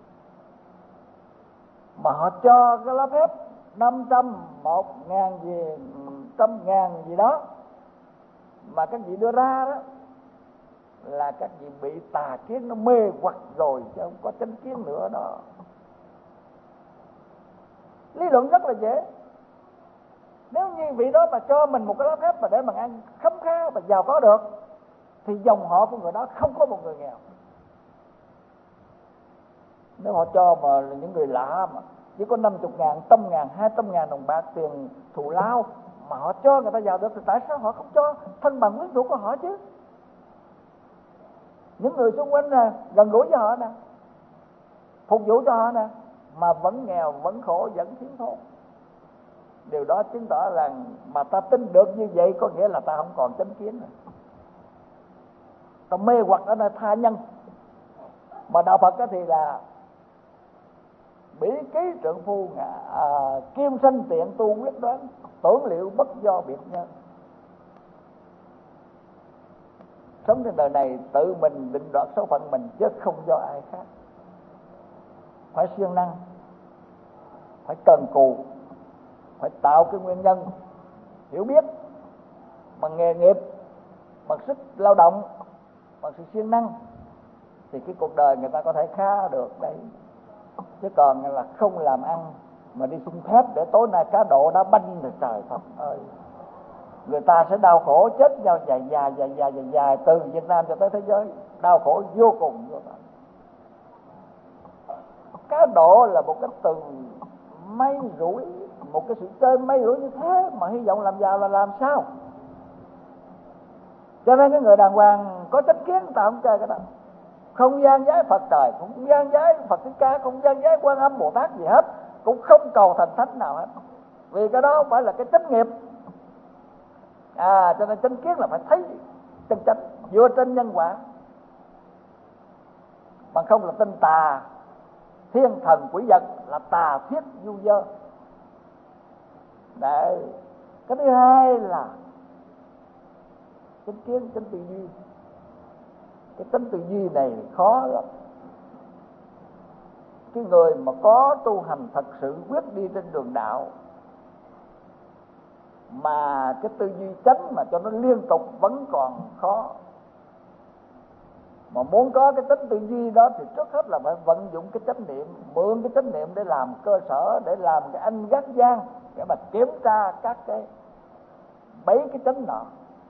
Speaker 1: Mà họ cho cái lá phép năm trăm, một ngàn gì, trăm ngàn gì đó mà các vị đưa ra đó, là các vị bị tà kiến nó mê hoặc rồi, chứ không có chánh kiến nữa đó. Lý luận rất là dễ. Nếu như vị đó mà cho mình một cái lá phép mà để mà ăn khấm khá và giàu có được, thì dòng họ của người đó không có một người nghèo. Nếu họ cho mà những người lạ mà chỉ có năm mươi ngàn, trăm ngàn, hai trăm ngàn đồng bạc tiền thù lao mà họ cho người ta giàu được, thì tại sao họ không cho thân bằng quyến thuộc của họ chứ? Những người xung quanh nè, gần gũi với họ nè, phục vụ cho họ nè, mà vẫn nghèo, vẫn khổ, vẫn thiếu thốn. Điều đó chứng tỏ rằng mà ta tin được như vậy có nghĩa là ta không còn chánh kiến rồi. Ta mê hoặc ở nơi tha nhân. Mà đạo Phật thì là bỉ ký trượng phu, à, kim sanh tiện tu quyết đoán, tưởng liệu bất do biệt nhân. Sống trên đời này tự mình định đoạt số phận mình, chứ không do ai khác. Phải siêng năng, phải cần cù, phải tạo cái nguyên nhân, hiểu biết bằng nghề nghiệp, bằng sức lao động, bằng sự siêng năng, thì cái cuộc đời người ta có thể khá được đấy. Chứ còn là không làm ăn mà đi xin phép để tối nay cá độ đá banh thì trời Phật ơi, người ta sẽ đau khổ chết nhau dài dài dài dài dài dài từ Việt Nam cho tới thế giới, đau khổ vô cùng vô tận. Cá độ là một cái từ may rủi, một cái sự chơi may rủi như thế mà hy vọng làm giàu là làm sao? Cho nên cái người đàng hoàng có chánh kiến người ta không chơi cái đó. Không gian giái Phật trời, không gian giái Phật Thích Ca, không gian giái Quan Âm Bồ Tát gì hết, cũng không cầu thành thánh nào hết, vì cái đó không phải là cái chánh nghiệp. À, cho nên chánh kiến là phải thấy chân chánh, dựa trên nhân quả, bằng không là tin tà thiên thần quỷ vật, là tà thiết du dơ. Đấy. Cái thứ hai là chánh kiến, chánh tư duy. Cái chánh tư duy này khó lắm. Cái người mà có tu hành thật sự quyết đi trên đường đạo, mà cái tư duy chánh mà cho nó liên tục vẫn còn khó. Mà muốn có cái tính tư duy đó thì trước hết là phải vận dụng cái chánh niệm, mượn cái chánh niệm để làm cơ sở, để làm cái anh gác giang, để mà kiểm tra các cái bảy cái chánh nọ.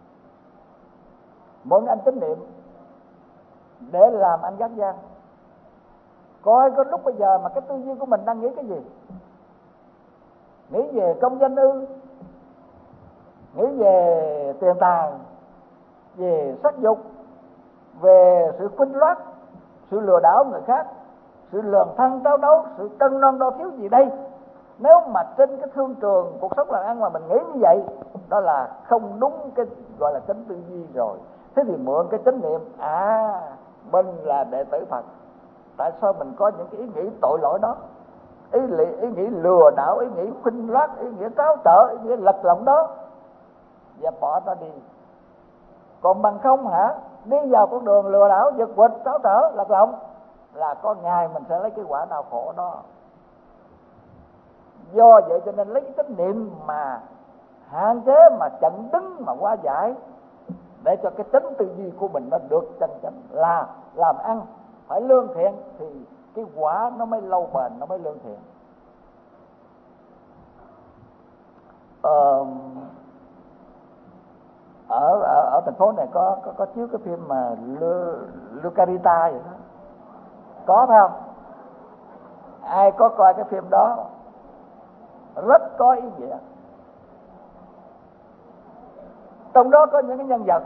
Speaker 1: Mượn anh chánh niệm để làm anh gác giang, coi có lúc bây giờ mà cái tư duy của mình đang nghĩ cái gì. Nghĩ về công danh ư, nghĩ về tiền tài, về sắc dục, về sự khuynh loát, sự lừa đảo người khác, sự lường thân trao đấu, sự cân non đo thiếu gì đây? Nếu mà trên cái thương trường cuộc sống làm ăn mà mình nghĩ như vậy, đó là không đúng cái gọi là chánh tư duy rồi. Thế thì mượn cái chánh niệm, à mình là đệ tử Phật, tại sao mình có những cái ý nghĩ tội lỗi đó, ý, ý nghĩ lừa đảo, ý nghĩ khuynh loát, ý nghĩ tráo trở, ý nghĩ lật lọng đó, và bỏ nó đi. Còn bằng không hả, đi vào con đường lừa đảo, giật quịch, tráo trở, lật lọng, là có ngày mình sẽ lấy cái quả đau khổ đó. Do vậy cho nên lấy cái chánh niệm mà hạn chế, mà chặn đứng, mà hóa giải, để cho cái tính tư duy của mình nó được chân chánh, là làm ăn phải lương thiện, thì cái quả nó mới lâu bền, nó mới lương thiện. Ờ, ở, ở ở thành phố này có có, có chiếu cái phim mà Lucarita vậy đó, có phải không? Ai có coi cái phim đó rất có ý nghĩa. Trong đó có những cái nhân vật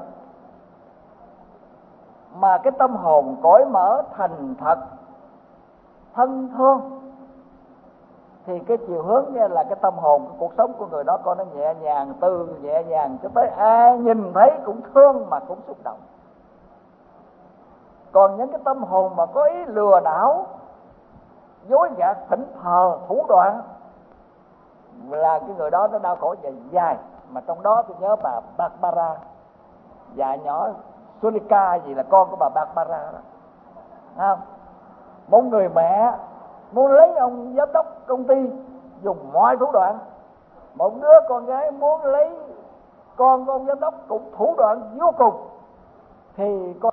Speaker 1: mà cái tâm hồn cởi mở, thành thật, thân thương, thì cái chiều hướng như là cái tâm hồn, cái cuộc sống của người đó coi nó nhẹ nhàng, từ nhẹ nhàng cho tới ai nhìn thấy cũng thương mà cũng xúc động. Còn những cái tâm hồn mà có ý lừa đảo, dối gạt, thỉnh thờ, thủ đoạn, là cái người đó nó đau khổ dài dài. Mà trong đó tôi nhớ bà Barbara, dạ nhỏ Sulika gì là con của bà Barbara đó, không? Một người mẹ muốn lấy ông giám đốc công ty dùng mọi thủ đoạn. Một đứa con gái muốn lấy con của ông giám đốc cũng thủ đoạn vô cùng. Thì con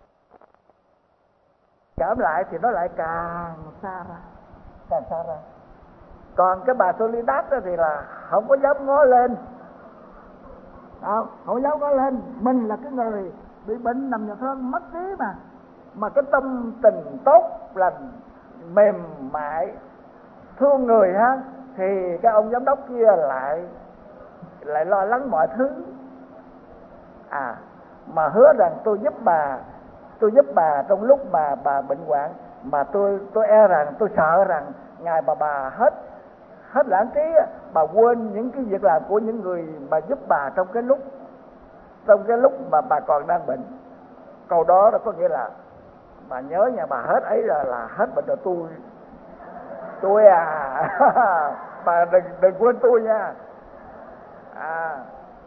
Speaker 1: cảm lại thì nó lại càng xa ra, càng xa ra. Còn cái bà Soledad thì là không có dám ngó lên, không, không dám ngó lên. Mình là cái người bị bệnh nằm nhà thương mất trí mà, mà cái tâm tình tốt lành, mềm mại, thương người ha, thì cái ông giám đốc kia lại lại lo lắng mọi thứ. À, mà hứa rằng tôi giúp bà, tôi giúp bà trong lúc mà bà bệnh hoạn, mà tôi tôi e rằng, tôi sợ rằng ngày mà bà hết hết lãng trí, bà quên những cái việc làm của những người mà giúp bà trong cái lúc trong cái lúc mà bà còn đang bệnh. Câu đó đó có nghĩa là bà nhớ nha, bà hết ấy là là hết bệnh rồi, tôi tôi à bà đừng đừng quên tôi nha. À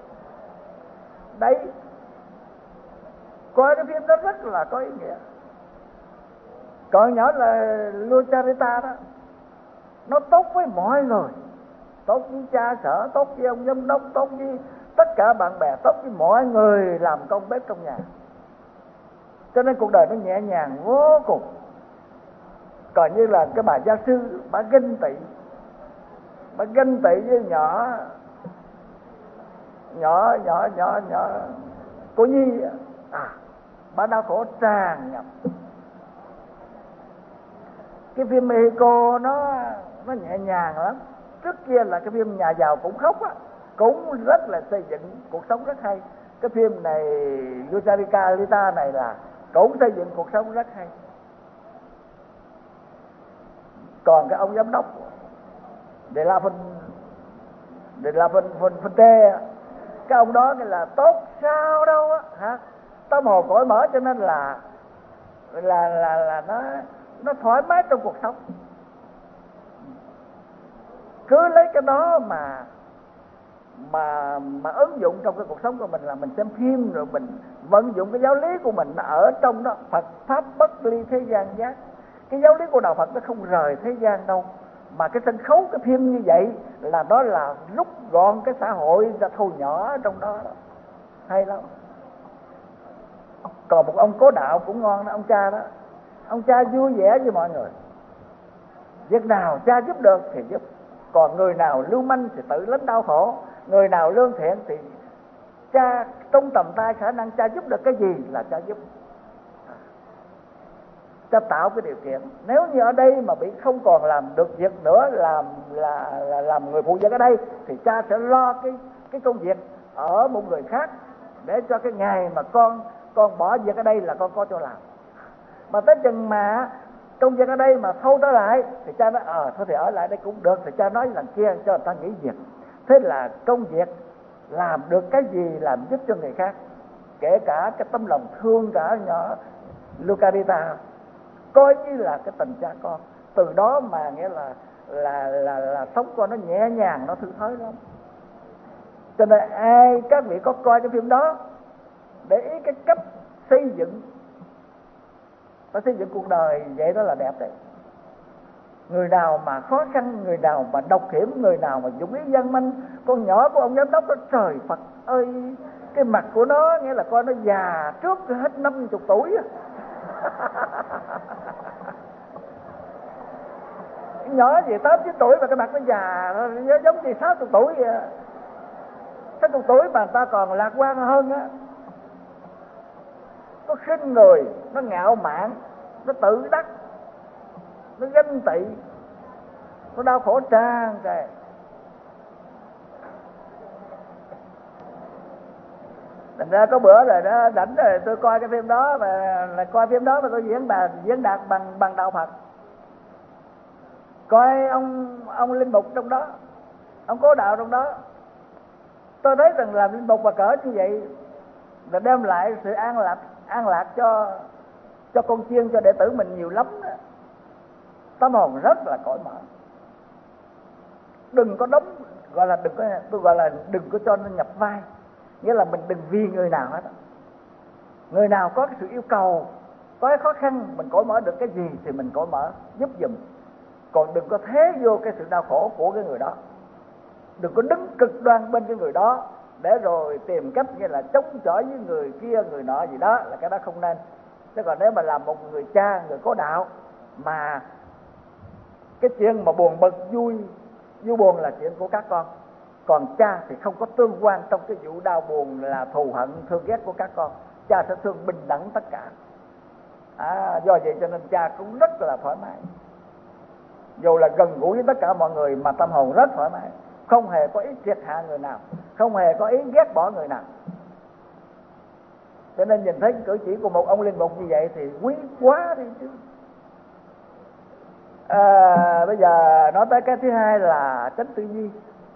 Speaker 1: đấy, coi cái phim đó rất là có ý nghĩa. Còn nhỏ là Lucharita đó, nó tốt với mọi người, tốt với cha sở, tốt với ông giám đốc, tốt với tất cả bạn bè, tốt với mọi người làm công bếp trong nhà. Cho nên cuộc đời nó nhẹ nhàng vô cùng. Còn như là cái bà gia sư, bà ganh tị, bà ganh tị với nhỏ nhỏ nhỏ nhỏ nhỏ cô Nhi, à, bà đau khổ tràn ngập. Cái phim Mexico nó nó nhẹ nhàng lắm. Trước kia là cái phim Nhà Giàu Cũng Khóc á, cũng rất là xây dựng cuộc sống rất hay. Cái phim này Lucharita Lita này là cũng xây dựng cuộc sống rất hay. Còn cái ông giám đốc De La Fuente, De La Fuente, cái ông đó là tốt sao đâu á hả? Tâm hồn cởi mở, cho nên là là là là nó nó thoải mái trong cuộc sống. Cứ lấy cái đó mà mà mà ứng dụng trong cái cuộc sống của mình, là mình xem phim rồi mình vận dụng cái giáo lý của mình ở trong đó. Phật pháp bất ly thế gian giác. Cái giáo lý của đạo Phật nó không rời thế gian đâu. Mà cái sân khấu, cái phim như vậy là đó là rút gọn cái xã hội ra thu nhỏ trong đó, đó. Hay lắm. Còn một ông cố đạo cũng ngon đó, ông cha đó. Ông cha vui vẻ với mọi người, việc nào cha giúp được thì giúp. Còn người nào lưu manh thì tự lãnh đau khổ. Người nào lương thiện thì cha trong tầm tay khả năng cha giúp được cái gì là cha giúp, cha tạo cái điều kiện. Nếu như ở đây mà bị không còn làm được việc nữa, làm là, là làm người phụ việc ở đây, thì cha sẽ lo cái cái công việc ở một người khác, để cho cái ngày mà con con bỏ việc ở đây là con có chỗ làm. Mà tới chừng mà công việc ở đây mà thâu trở lại thì cha nói ờ à, thôi thì ở lại đây cũng được, thì cha nói lần kia cho người ta nghỉ việc. Thế là công việc làm được cái gì làm giúp cho người khác, kể cả cái tấm lòng thương cả nhỏ Lucharita, coi như là cái tình cha con. Từ đó mà nghĩa là là là là sống con nó nhẹ nhàng, nó thư thái lắm. Cho nên ai các vị có coi cái phim đó, để ý cái cách xây dựng, phải xây dựng cuộc đời vậy đó là đẹp đấy. Người nào mà khó khăn, người nào mà độc hiểm, người nào mà dũng ý gian manh. Con nhỏ của ông giám đốc đó, trời Phật ơi, cái mặt của nó nghĩa là coi nó già trước hết năm chục tuổi. Nhỏ gì tám chín tuổi mà cái mặt nó già giống như sáu chục tuổi vậy. Sáu chục tuổi mà người ta còn lạc quan hơn á. Nó khinh người, nó ngạo mạn, nó tự đắc, nó ganh tị, nó đau khổ tràn trề. Thành ra có bữa rồi đó, rảnh rồi tôi coi cái phim đó, mà là coi phim đó mà tôi diễn đạt diễn đạt bằng bằng đạo Phật. Coi ông ông linh mục trong đó, ông Cố Đạo trong đó, tôi thấy rằng làm linh mục và cỡ như vậy là đem lại sự an lạc an lạc cho cho con chiên, cho đệ tử mình nhiều lắm đó. Tâm hồn rất là cởi mở. Đừng có đóng, gọi là đừng có, tôi gọi là đừng có cho nó nhập vai, nghĩa là mình đừng vì người nào hết. Người nào có cái sự yêu cầu, có cái khó khăn, mình cởi mở được cái gì thì mình cởi mở giúp giùm. Còn đừng có thế vô cái sự đau khổ của cái người đó. Đừng có đứng cực đoan bên cái người đó để rồi tìm cách như là chống chọi với người kia, người nọ gì đó, là cái đó không nên. Chứ còn nếu mà làm một người cha, người có đạo, mà cái chuyện mà buồn bực vui vui buồn là chuyện của các con, còn cha thì không có tương quan trong cái vụ đau buồn là thù hận thương ghét của các con. Cha sẽ thương bình đẳng tất cả. À, do vậy cho nên cha cũng rất là thoải mái, dù là gần gũi với tất cả mọi người mà tâm hồn rất thoải mái, không hề có ý triệt hạ người nào, không hề có ý ghét bỏ người nào. Cho nên nhìn thấy cử chỉ của một ông linh mục như vậy thì quý quá đi chứ. À, bây giờ nói tới cái thứ hai là chánh tư duy.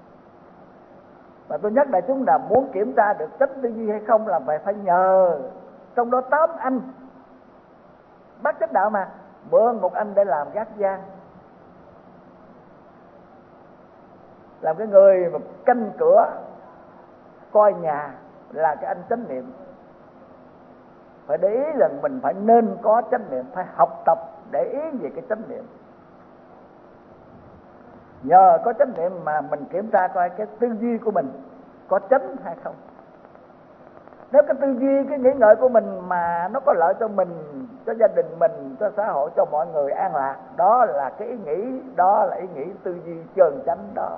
Speaker 1: Mà tôi nhắc đại chúng là muốn kiểm tra được chánh tư duy hay không là phải phải nhờ trong đó tám anh bác chánh đạo mà mượn một anh để làm gác gian, làm cái người mà canh cửa coi nhà, là cái anh chánh niệm. Phải để ý là mình phải nên có chánh niệm, phải học tập để ý về cái chánh niệm. Nhờ có chánh niệm mà mình kiểm tra coi cái tư duy của mình có chánh hay không. Nếu cái tư duy, cái nghĩ ngợi của mình mà nó có lợi cho mình, cho gia đình mình, cho xã hội, cho mọi người an lạc, đó là cái ý nghĩ, đó là ý nghĩ tư duy chân chánh đó.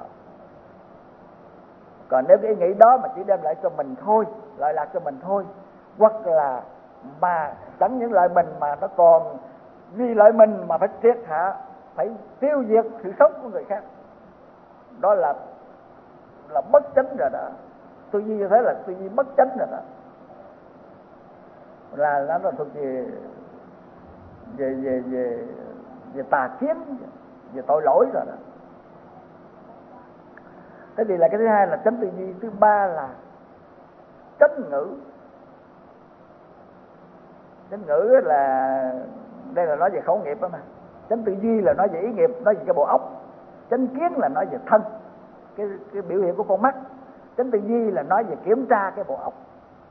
Speaker 1: Còn nếu cái ý nghĩ đó mà chỉ đem lại cho mình thôi, lợi lạc cho mình thôi, hoặc là mà chẳng những lợi mình mà nó còn vì lợi mình mà phải triệt hạ, phải tiêu diệt sự sống của người khác, đó là là bất chánh rồi đó. Tư duy như thế là tư duy bất chánh rồi đó, là nó là thuộc về về về về về tà kiến, về tội lỗi rồi đó. Thế thì là cái thứ hai là chánh tư duy. Thứ ba là chánh ngữ. Chánh ngữ là đây là nói về khẩu nghiệp đó mà. Chánh tư duy là nói về ý nghiệp, nói về cái bộ óc. Chánh kiến là nói về thân, cái cái biểu hiện của con mắt. Chánh tư duy là nói về kiểm tra cái bộ óc.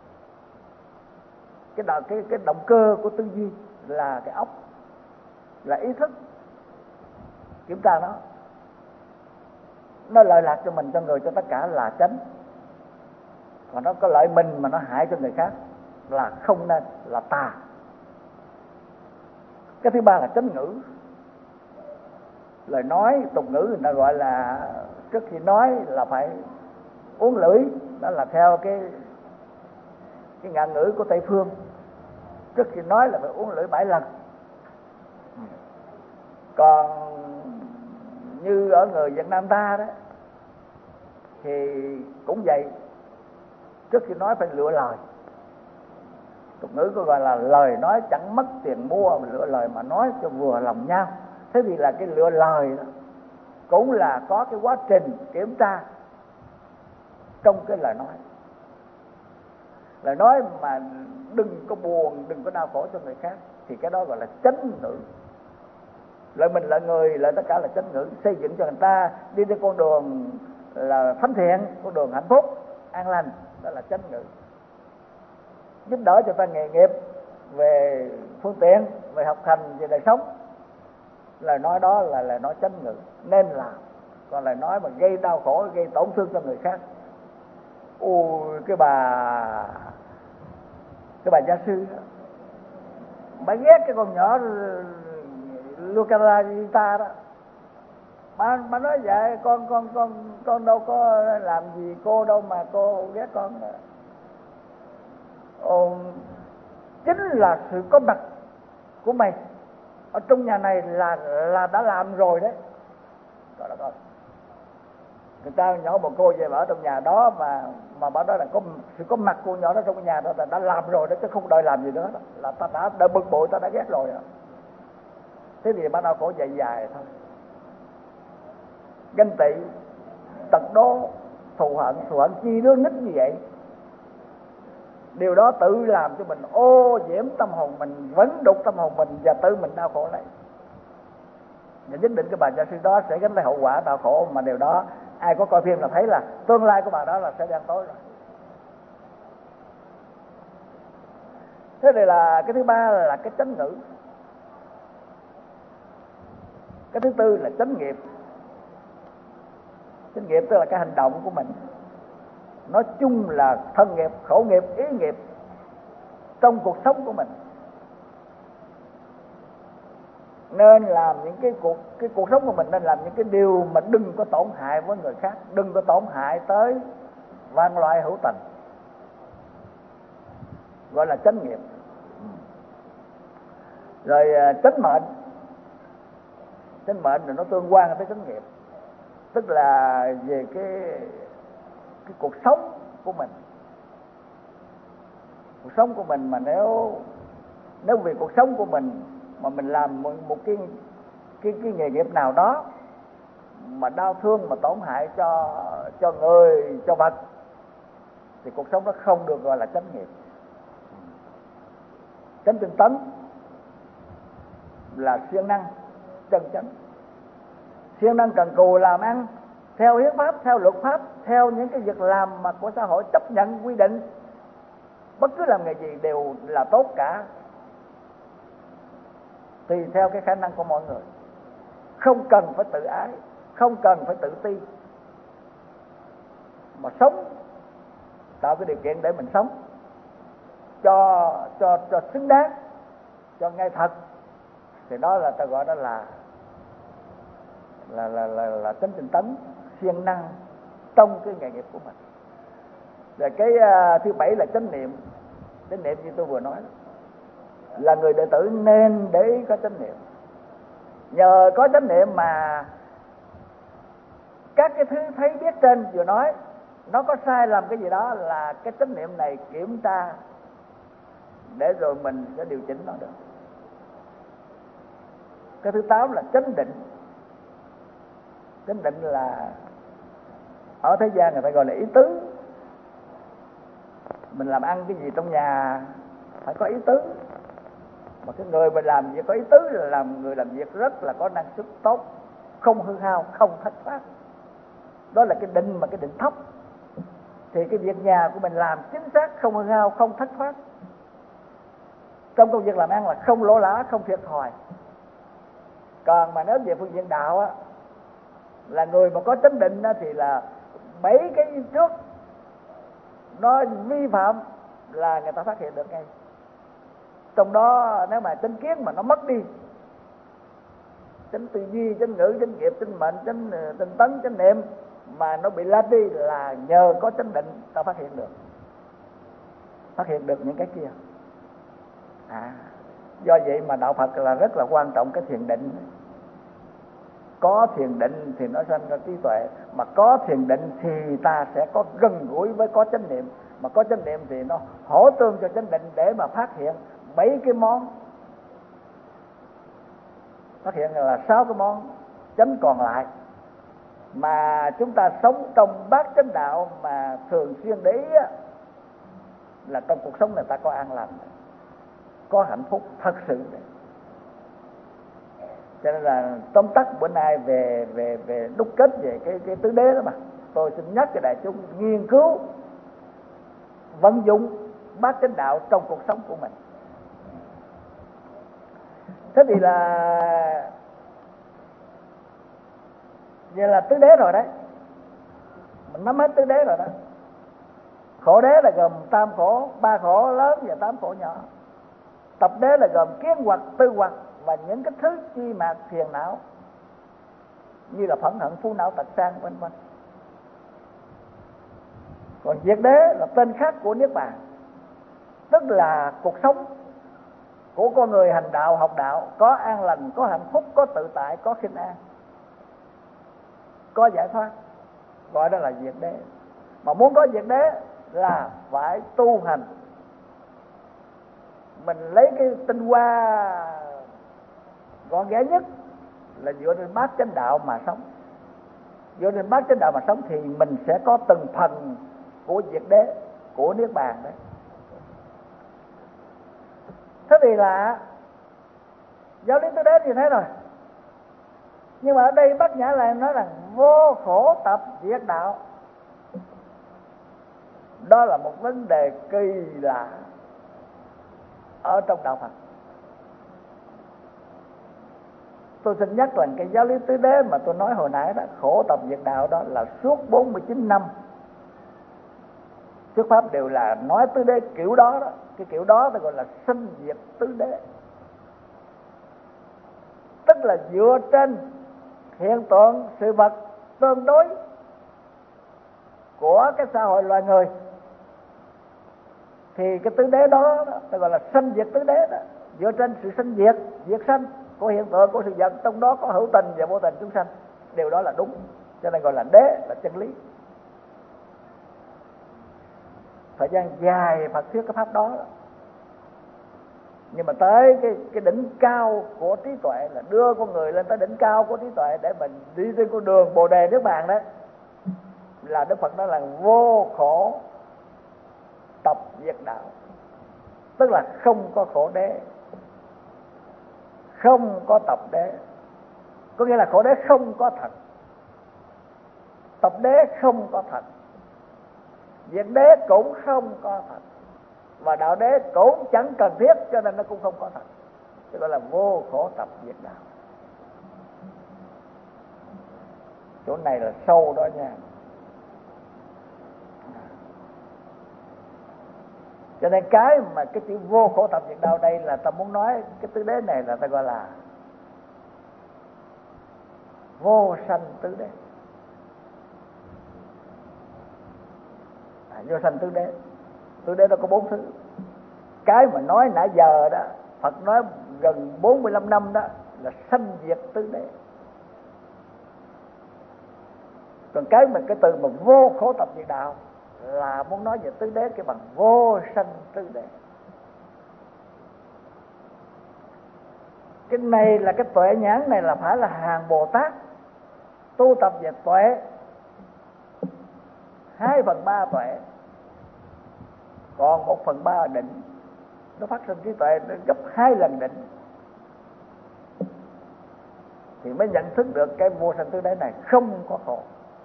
Speaker 1: Cái động cái cái động cơ của tư duy là cái óc, là ý thức, kiểm tra nó. Nó lợi lạc cho mình, cho người, cho tất cả là chánh. Còn nó có lợi mình mà nó hại cho người khác là không nên, là tà. Cái thứ ba là chánh ngữ. Lời nói tục ngữ người ta gọi là trước khi nói là phải uốn lưỡi, đó là theo cái cái ngạn ngữ của Tây phương. Trước khi nói là phải uốn lưỡi bảy lần. Còn như ở người Việt Nam ta đó thì cũng vậy, trước khi nói phải lựa lời. Tục ngữ có gọi là lời nói chẳng mất tiền mua, lựa lời mà nói cho vừa lòng nhau. Thế thì là cái lựa lời đó cũng là có cái quá trình kiểm tra trong cái lời nói. Lời nói mà đừng có buồn, đừng có đau khổ cho người khác thì cái đó gọi là chánh ngữ. Lợi mình, lợi người, lợi tất cả là chánh ngữ. Xây dựng cho người ta đi trên con đường là thánh thiện, con đường hạnh phúc, an lành, đó là chánh ngữ. Giúp đỡ cho ta nghề nghiệp, về phương tiện, về học hành, về đời sống. Lời nói đó là lời nói chánh ngữ, nên làm. Còn lời nói mà gây đau khổ, gây tổn thương cho người khác, ôi cái bà cái bà gia sư đó, bà ghét cái con nhỏ Lucalita đó, bà, bà nói vậy, con con con con đâu có làm gì cô đâu mà cô ghét con. Ồ, chính là sự có mặt của mày ở trong nhà này là là đã làm rồi đấy. Đó là con. Người ta nhỏ một cô về ở trong nhà đó mà mà bảo đó là có sự có mặt cô nhỏ đó trong cái nhà đó là đã làm rồi đó, chứ không đòi làm gì nữa đó. Là ta đã đã bực bội, ta đã ghét rồi đó. Thế thì bắt đầu khổ dài dài thôi. Ganh tị, tật đố, thù hận, thù hận chi đứa nít như vậy. Điều đó tự làm cho mình ô nhiễm tâm hồn mình, vấn đục tâm hồn mình và tự mình đau khổ lấy. Và nhất định cái bà gia sư đó sẽ gánh lấy hậu quả đau khổ, mà điều đó ai có coi phim là thấy là tương lai của bà đó là sẽ đen tối rồi. Thế này là cái thứ ba là cái chánh ngữ. Cái thứ tư là chánh nghiệp. Chánh nghiệp tức là cái hành động của mình. Nói chung là thân nghiệp, khẩu nghiệp, ý nghiệp trong cuộc sống của mình. Nên làm những cái cuộc cái cuộc sống của mình nên làm những cái điều mà đừng có tổn hại với người khác, đừng có tổn hại tới vạn loại hữu tình, gọi là chánh nghiệp. Rồi chánh mệnh. Chánh mệnh là nó tương quan tới chánh nghiệp, tức là về cái cái cuộc sống của mình. Cuộc sống của mình mà nếu nếu vì cuộc sống của mình mà mình làm một, một cái cái cái nghề nghiệp nào đó mà đau thương, mà tổn hại cho cho người, cho vật, thì cuộc sống đó không được gọi là chánh nghiệp. Chánh tinh tấn là siêng năng chân chánh, siêng năng cần cù làm ăn theo hiến pháp, theo luật pháp, theo những cái việc làm mà của xã hội chấp nhận quy định. Bất cứ làm nghề gì đều là tốt cả, tùy theo cái khả năng của mọi người. Không cần phải tự ái, không cần phải tự ti, mà sống, tạo cái điều kiện để mình sống cho cho cho xứng đáng, cho ngay thật, thì đó là ta gọi đó là là là là, là chánh tinh tấn, siêng năng trong cái nghề nghiệp của mình. Rồi cái uh, thứ bảy là chánh niệm. Chánh niệm như tôi vừa nói, là người đệ tử nên để ý có chánh niệm. Nhờ có chánh niệm mà các cái thứ thấy biết trên vừa nói, nó có sai lầm cái gì đó là cái chánh niệm này kiểm tra, để rồi mình sẽ điều chỉnh nó được. Cái thứ tám là chánh định. Chánh định là ở thế gian người ta gọi là ý tứ. Mình làm ăn cái gì trong nhà phải có ý tứ. Mà cái người mình làm việc có ý tứ là làm người làm việc rất là có năng suất tốt, không hư hao, không thất thoát. Đó là cái định, mà cái định thấp thì cái việc nhà của mình làm chính xác, không hư hao, không thất thoát. Trong công việc làm ăn là không lỗ lã, không thiệt thòi. Còn mà nếu về phương diện đạo á, là người mà có chánh định á, thì là mấy cái trước nó vi phạm là người ta phát hiện được ngay. Trong đó nếu mà chánh kiến mà nó mất đi, chánh tư duy, chánh ngữ, chánh nghiệp, chánh mệnh, chánh tinh tấn, chánh niệm mà nó bị lệch đi, là nhờ có chánh định ta phát hiện được, phát hiện được những cái kia. À, do vậy mà đạo Phật là rất là quan trọng cái thiền định. Có thiền định thì nó sanh ra trí tuệ, mà có thiền định thì ta sẽ có gần gũi với có chánh niệm, mà có chánh niệm thì nó hỗ tương cho chánh định để mà phát hiện mấy cái món, phát hiện là sáu cái món chánh còn lại. Mà chúng ta sống trong bát chánh đạo mà thường xuyên để ý á, là trong cuộc sống này ta có an lành, có hạnh phúc thật sự. Cho nên là tóm tắt bữa nay về về về đúc kết về cái cái tứ đế đó, mà tôi xin nhắc cho đại chúng nghiên cứu vận dụng bát chánh đạo trong cuộc sống của mình. Thế thì là vậy là tứ đế rồi đấy, mình nắm hết tứ đế rồi đó. Khổ đế là gồm tam khổ, ba khổ lớn và tám khổ nhỏ. Tập đế là gồm kiến hoặc, tư hoặc và những cái thứ chi mạt phiền não như là phẫn hận, phú não, tật sang, vân vân. Còn diệt đế là tên khác của niết bàn, tức là cuộc sống của con người hành đạo, học đạo có an lành, có hạnh phúc, có tự tại, có khinh an. có giải thoát, gọi đó là diệt đế. Mà muốn có diệt đế là phải tu hành. Mình lấy cái tinh hoa gọn ghẽ nhất là dựa trên bát chánh đạo mà sống. Dựa trên bát chánh đạo mà sống thì mình sẽ có từng phần của diệt đế, của niết bàn đấy. Thế thì là giáo lý tứ đế như thế rồi. Nhưng mà ở đây Bát Nhã lại nói rằng vô khổ tập diệt đạo. Đó là một vấn đề kỳ lạ ở trong đạo Phật. Tôi xin nhắc là cái giáo lý tứ đế mà tôi nói hồi nãy đó, khổ tập diệt đạo đó là suốt bốn mươi chín năm thuyết pháp đều là nói tứ đế kiểu đó đó. Cái kiểu đó ta gọi là sanh diệt tứ đế. Tức là dựa trên hiện tượng sự vật tương đối của cái xã hội loài người thì cái tứ đế đó, đó ta gọi là sanh diệt tứ đế đó. Dựa trên sự sanh diệt, diệt sanh của hiện tượng của sự vật, trong đó có hữu tình và vô tình chúng sanh, điều đó là đúng, cho nên gọi là đế, là chân lý. Thời gian dài Phật thuyết cái pháp đó, đó. Nhưng mà tới cái cái đỉnh cao của trí tuệ là đưa con người lên tới đỉnh cao của trí tuệ để mình đi trên con đường Bồ đề Niết bàn đó, là Đức Phật nói là vô khổ tập diệt đạo. Tức là không có khổ đế, không có tập đế. Có nghĩa là khổ đế không có thật, tập đế không có thật, diệt đế cũng không có thật, và đạo đế cũng chẳng cần thiết, cho nên nó cũng không có thật. Thế gọi là vô khổ tập diệt đạo. Chỗ này là sâu đó nha. Cho nên cái mà cái chữ vô khổ tập diệt đạo đây là ta muốn nói cái tứ đế này là ta gọi là vô sanh tứ đế. À, vô sanh tứ đế. Tứ đế nó có bốn thứ. Cái mà nói nãy giờ đó, Phật nói gần bốn mươi lăm năm đó là sanh diệt tứ đế. Còn cái mà cái từ mà vô khổ tập diệt đạo là muốn nói về tứ đế cái bằng vô sanh tứ đế. Cái này là cái tuệ nhãn này là phải là hàng Bồ Tát tu tập về tuệ, hai phần ba tuệ, còn một phần ba định. Nó phát sinh trí tuệ nó gấp hai lần định thì mới nhận thức được cái vô sanh tứ đế này không có khổ,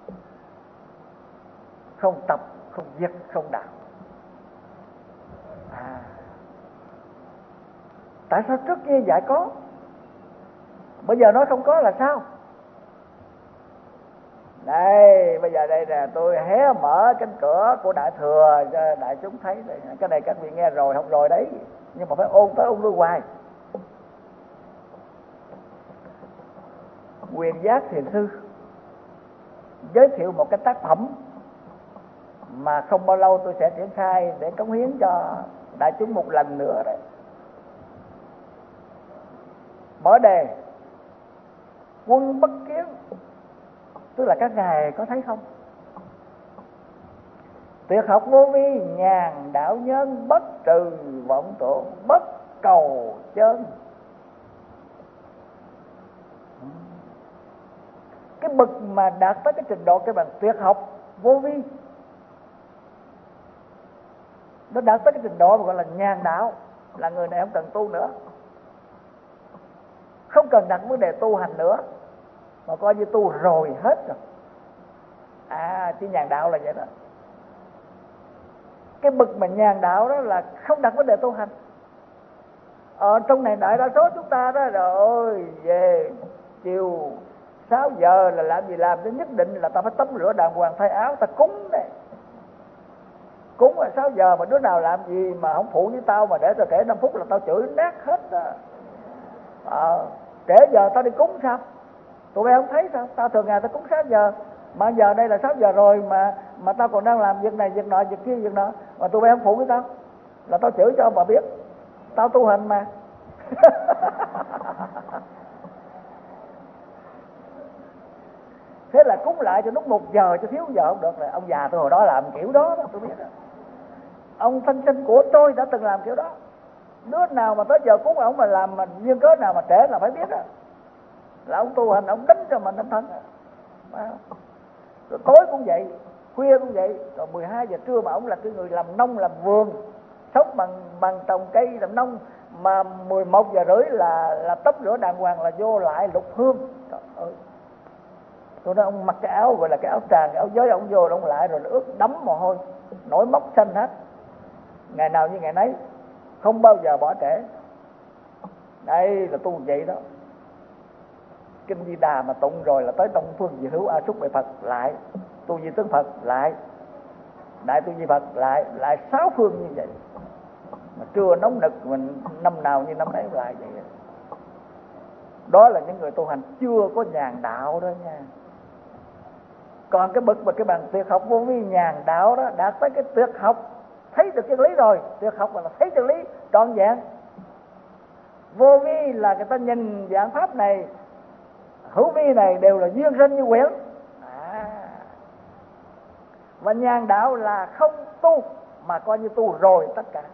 Speaker 1: không tập, không diệt, không đạo. À, tại sao trước kia dạy có, bây giờ nói không có là sao? Đây, bây giờ đây nè, tôi hé mở cánh cửa của Đại Thừa cho đại chúng thấy. Cái này các vị nghe rồi không rồi đấy, nhưng mà phải ôn tới ôn lui hoài. Quyền Giác Thiền Sư giới thiệu một cái tác phẩm mà không bao lâu tôi sẽ triển khai để cống hiến cho đại chúng một lần nữa đấy. Mở đề Quân Bất Kiến, tức là các ngài có thấy không? Tuyệt học vô vi, nhàn đạo nhân, bất trừ vọng tưởng, bất cầu chân. Cái bậc mà đạt tới cái trình độ cái bằng tuyệt học vô vi, nó đạt tới cái trình độ mà gọi là nhàn đạo, là người này không cần tu nữa, không cần đặt vấn đề tu hành nữa, mà coi như tu rồi hết rồi. À, chỉ nhàn đạo là vậy đó. Cái bậc mà nhàn đạo đó là không đặt vấn đề tu hành. Ở trong này đại đa số chúng ta đó, rồi về chiều sáu giờ là làm gì làm, chứ nhất định là ta phải tắm rửa đàng hoàng, thay áo, ta cúng đấy. Cúng là sáu giờ mà đứa nào làm gì mà không phụ với tao mà để tao kể năm phút là tao chửi nát hết à. À, trễ giờ tao đi cúng sao? Tụi bay không thấy sao? Tao thường ngày tao cúng sáu giờ, mà giờ đây là sáu giờ rồi mà mà tao còn đang làm việc này việc nọ việc kia việc nọ, mà tụi bay không phụ với tao là tao chửi cho bà biết. Tao tu hành mà.
Speaker 2: Thế là cúng lại cho đúng một giờ, cho thiếu giờ không được. Là ông già tôi hồi đó làm kiểu đó, đó tôi biết đó. Ông thân sinh của tôi đã từng làm kiểu đó. Đứa nào mà tới giờ cúng ông mà làm mà duyên cớ nào mà trễ là phải biết đó. Là ông tu hành, ông đánh cho mình anh thân. Rồi tối cũng vậy, khuya cũng vậy. Rồi mười hai giờ trưa mà ông là cái người làm nông làm vườn, sống bằng bằng trồng cây làm nông, mà mười một giờ rưỡi là là tắm rửa đàng hoàng là vô lại lục hương. Trời ơi, tôi nói ông mặc cái áo gọi là cái áo tràng, cái áo giới, ông vô ông lại rồi ướt đẫm mồ hôi, nổi mốc xanh hết, ngày nào như ngày nấy, không bao giờ bỏ trễ. Đây là tu vậy đó. Kinh Di Đà mà tụng rồi là tới Đông Phương Diệu Hữu A Súc Bệ Phật lại, tu Di Tướng Phật lại, Đại Tu Di Phật lại, lại sáu phương như vậy. Mà trưa nóng nực mình năm nào như năm đấy lại vậy. Đó là những người tu hành chưa có nhàn đạo đó nha. Còn cái bậc mà cái bằng tuyệt học vô vi nhàn đạo đó, đạt tới cái tuyệt học thấy được chân lý rồi. Tuyệt học là thấy chân lý trọn vẹn. Vô vi là người ta nhìn dạng pháp này, hữu vi này đều là duyên sinh như quyển. À. Và nhàn đạo là không tu mà coi như tu rồi tất cả,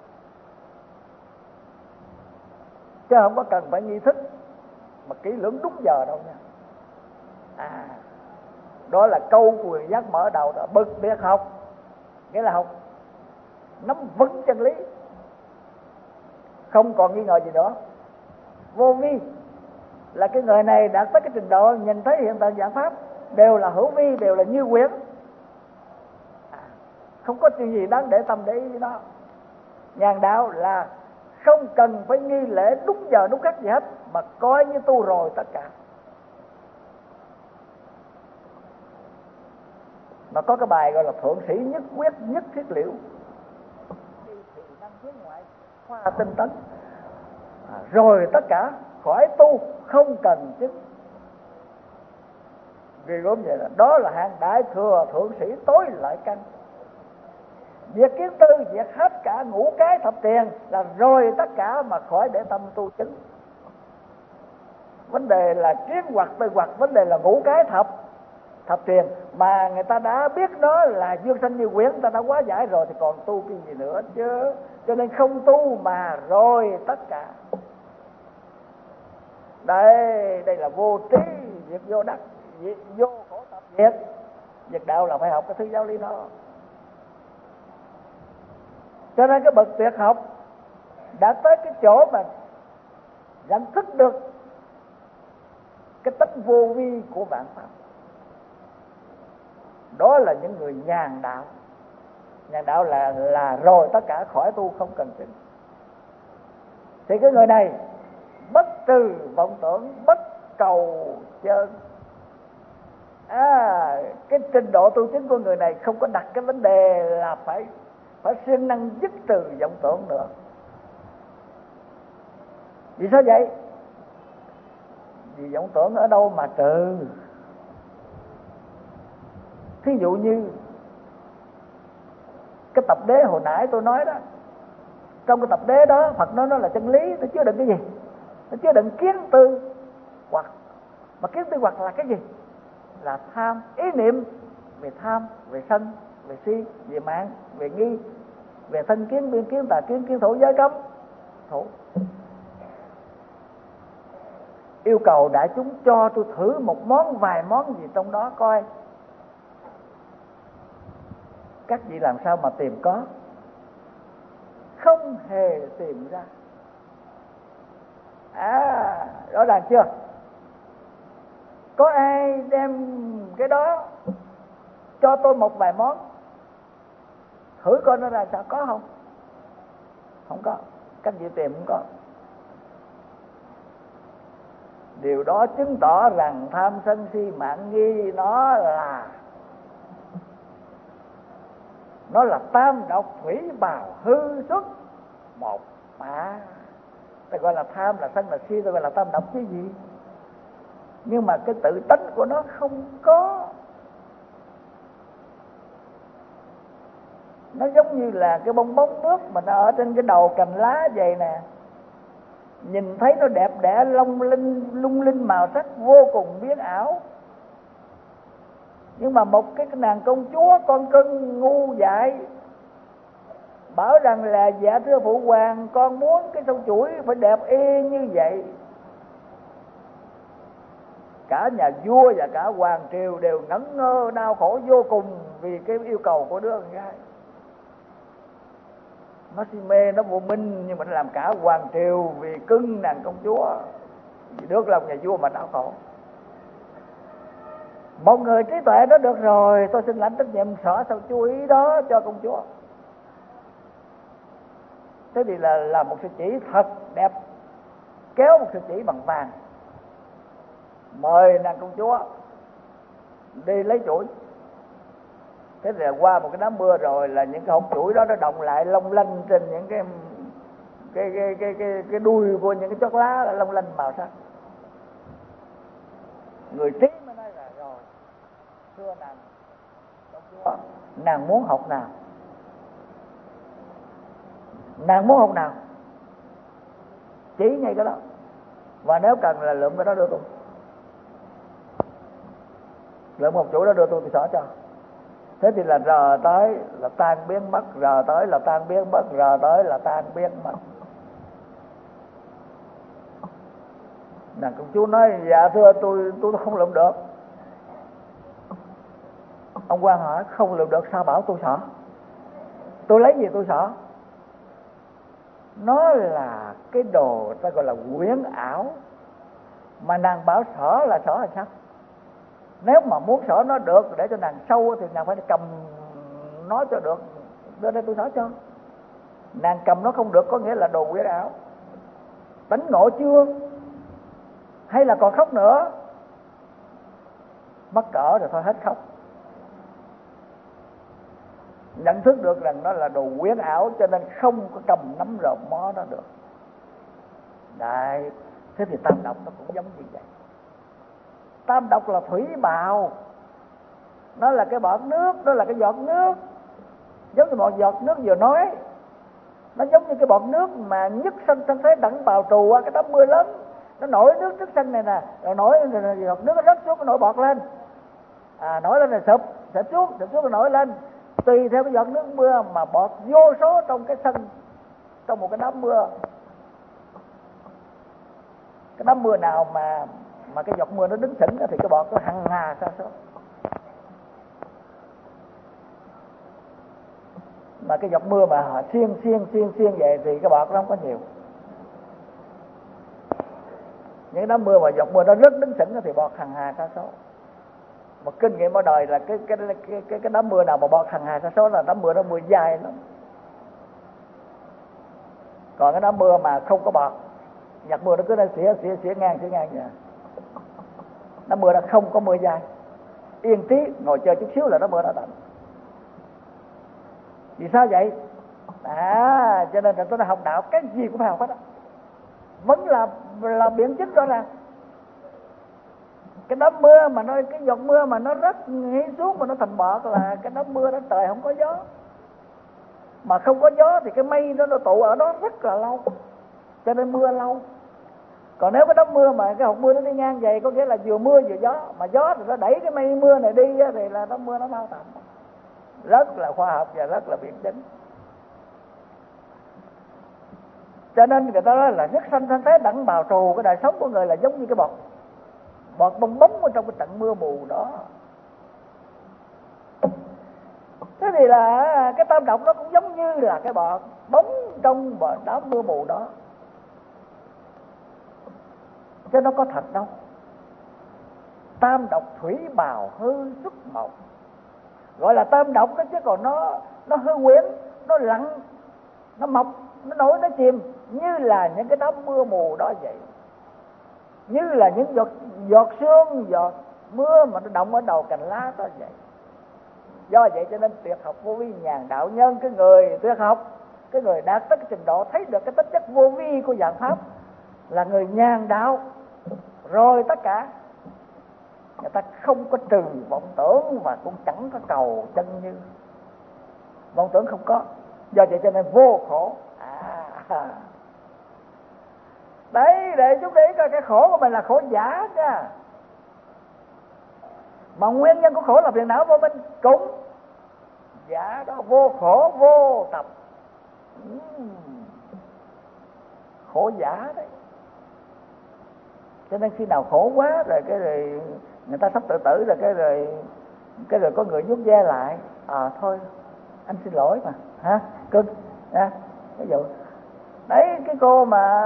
Speaker 2: chứ không có cần phải nghi thức mà kỹ lưỡng đúng giờ đâu nha. À, đó là câu của người giác mở đầu đó. Bậc tuyệt học nghĩa là học nắm vững chân lý, không còn nghi ngờ gì nữa. Vô vi là cái người này đạt tới cái trình độ nhìn thấy hiện tại dạng pháp đều là hữu vi, đều là như quyển, à, không có chuyện gì đáng để tâm để ý với nó. Nhàn đạo là không cần phải nghi lễ đúng giờ đúng khắc gì hết, mà coi như tu rồi tất cả. Mà có cái bài gọi là thượng sĩ nhất quyết nhất thiết liệu, thị năng hướng ngoại khoa tinh tấn, à, rồi tất cả khỏi tu không cần chứng. Vì gốm vậy là đó là hạng đại thừa thượng sĩ tối lợi căn. Việc kiến tư, việc hết cả ngũ cái thập tiền là rồi tất cả mà khỏi để tâm tu chứng. Vấn đề là kiến hoặc tư hoặc, vấn đề là ngũ cái thập thập tiền mà người ta đã biết đó là dương sanh như quyển, người ta đã quá giải rồi thì còn tu cái gì nữa chứ. Cho nên không tu mà rồi tất cả. Đây, đây là vô trí, việc vô đắc, việc vô khổ tập việc. Việc đạo là phải học cái thứ giáo lý đó. Cho nên cái bậc tuyệt học đã tới cái chỗ mà nhận thức được cái tánh vô vi của vạn pháp. Đó là những người nhàn đạo. Nhàn đạo là là rồi tất cả khỏi tu không cần chứng. Thì cái người này bất trừ vọng tưởng, bất cầu chân. À, cái trình độ tu chứng của người này không có đặt cái vấn đề là phải phải siêng năng dứt trừ vọng tưởng nữa. Vì sao vậy? Vì vọng tưởng ở đâu mà trừ? Thí dụ như cái tập đế hồi nãy tôi nói đó, trong cái tập đế đó Phật nói nó là chân lý, nó chứa đựng cái gì? Nó chứa đựng kiến tư hoặc. Mà kiến tư hoặc là cái gì? Là tham, ý niệm về tham, về sân, về si, về mạng, về nghi, về thân kiến, biên kiến, tà kiến, kiến thủ, giới cấm thủ. Yêu cầu đại chúng cho tôi thử một món, vài món gì trong đó coi. Các vị làm sao mà tìm có? Không hề tìm ra. À, rõ ràng chưa? Có ai đem cái đó cho tôi một vài món thử coi nó ra sao, có không? Không có. Các vị tìm không có. Điều đó chứng tỏ rằng tham sân si mạng nghi nó là nó là tam độc thủy bào hư xuất một mà. Ta gọi là tham là sân là si, ta gọi là tam độc chứ gì. Nhưng mà cái tự tánh của nó không có. Nó giống như là cái bong bóng nước mà nó ở trên cái đầu cành lá vậy nè. Nhìn thấy nó đẹp đẽ long linh lung linh màu sắc vô cùng biến ảo, Nhưng mà một cái nàng công chúa con cưng ngu dại bảo rằng là dạ thưa phụ hoàng, con muốn cái sâu chuỗi phải đẹp y như vậy. Cả nhà vua và cả hoàng triều đều ngẩn ngơ đau khổ vô cùng vì cái yêu cầu của đứa con gái. Nó si mê, nó vô minh, nhưng mà nó làm cả hoàng triều vì cưng nàng công chúa, vì được lòng nhà vua mà đau khổ. Một người trí tuệ đó được rồi, tôi xin lãnh trách nhiệm xỏ sâu chuỗi đó cho công chúa. Thế thì là là một sợi chỉ thật đẹp, kéo một sợi chỉ bằng vàng, mời nàng công chúa đi lấy chuỗi. Thế thì qua một cái đám mưa rồi là những cái hột chuỗi đó nó động lại long lanh trên những cái cái cái cái cái, cái đuôi của những cái chót lá long lanh màu sắc. Người trí mới nói là rồi, thưa nàng công chúa, nàng muốn học nào? Nàng muốn học nào? Chỉ ngay cái đó, và nếu cần là lượm cái đó đưa tôi, lượm một chuỗi đó đưa tôi, tôi xỏ cho. Thế thì là rờ tới là tan biến mất, rờ tới là tan biến mất, rờ tới là tan biến mất. Nàng công chúa nói dạ thưa tôi tôi không lượm được. Ông quan hỏi không lượm được sao bảo tôi xỏ? Tôi lấy gì tôi xỏ? Nó là cái đồ ta gọi là quyến ảo, mà nàng bảo xỏ là xỏ là sao? Nếu mà muốn xỏ nó được để cho nàng sâu thì nàng phải cầm nó cho được, đưa đây tôi xỏ cho. Nàng cầm nó không được có nghĩa là đồ quyến ảo. Đánh ngộ chưa? Hay là còn khóc nữa? Mắc cỡ rồi thôi hết khóc. Nhận thức được rằng nó là đồ quyến ảo cho nên không có cầm nắm rộng mó nó được. Đấy, thế thì tam độc nó cũng giống như vậy. Tam độc là thủy bào, nó là cái bọt nước, nó là cái giọt nước, giống như một giọt nước vừa nói. Nó giống như cái bọt nước mà nhất sanh sanh thế đặng bào trù qua cái đám mưa lớn. Nó nổi nước trước sân này nè, rồi nổi rồi giọt nước nó rớt xuống, nó nổi bọt lên, à, nổi lên rồi sụp, sụp xuống, sụp xuống rồi nổi lên. Tùy theo cái giọt nước mưa mà bọt vô số trong cái sân, trong một cái đám mưa. Cái đám mưa nào mà mà cái giọt mưa nó đứng sững thì cái bọt nó hằng hà sa số. Mà cái giọt mưa mà họ xiên xiên xiên xiên vậy thì cái bọt nó không có nhiều. Những đám mưa mà giọt mưa nó rất đứng sững thì bọt hằng hà sa số. Một kinh nghiệm ở đời là cái cái cái cái cái đám mưa nào mà bọt hằng hà sa số là đám mưa đó mưa dài lắm. Còn cái đám mưa mà không có bọt, giọt mưa nó cứ nó xỉa xỉa xỉa ngang xỉa ngang vậy. Đám mưa nó không có mưa dài, yên tí ngồi chơi chút xíu là nó mưa nó tạnh. Vì sao vậy? À, cho nên là tôi đã học đạo cái gì cũng phải học hết đó. Vẫn là là biện chứng rõ ràng. Cái đám mưa mà nó cái giọt mưa mà nó rớt ngay xuống mà nó thành bọt là cái đám mưa đó trời không có gió. Mà không có gió thì cái mây đó nó tụ ở đó rất là lâu, cho nên mưa lâu. Còn nếu cái đám mưa mà cái hột mưa nó đi ngang vậy có nghĩa là vừa mưa vừa gió, mà gió thì nó đẩy cái mây mưa này đi thì là đám mưa nó mau tạnh. Rất là khoa học và rất là biện chứng. Cho nên người ta nói là nhất sanh sanh thế đặng bào trù, cái đời sống của người là giống như cái bọt bọt bong bóng ở trong cái trận mưa mù đó. Thế thì là cái tam độc nó cũng giống như là cái bọt bóng trong đám mưa mù đó, chứ nó có thật đâu. Tam độc thủy bào hư xuất mộc, gọi là tam độc đó, chứ còn nó nó hư quyến, nó lặng, nó mọc, nó nổi, nó chìm như là những cái đám mưa mù đó vậy, như là những giọt giọt sương, giọt mưa mà nó động ở đầu cành lá đó vậy. Do vậy cho nên tuyệt học vô vi nhàn đạo nhân, cái người tuyệt học, cái người đạt tới cái trình độ thấy được cái tính chất vô vi của dạng pháp là người nhàn đạo rồi. Tất cả người ta không có trừ vọng tưởng và cũng chẳng có cầu chân như. Vọng tưởng không có, do vậy cho nên vô khổ. À, đấy, để chút để coi cái khổ của mình là khổ giả nha. Mà nguyên nhân của khổ là phiền não vô minh cũng giả đó, vô khổ vô tập. uhm. Khổ giả đấy. Cho nên khi nào khổ quá rồi cái rồi người ta sắp tự tử rồi cái rồi cái rồi có người vuốt ve lại, à thôi anh xin lỗi mà hả cưng à, ví dụ đấy, cái cô mà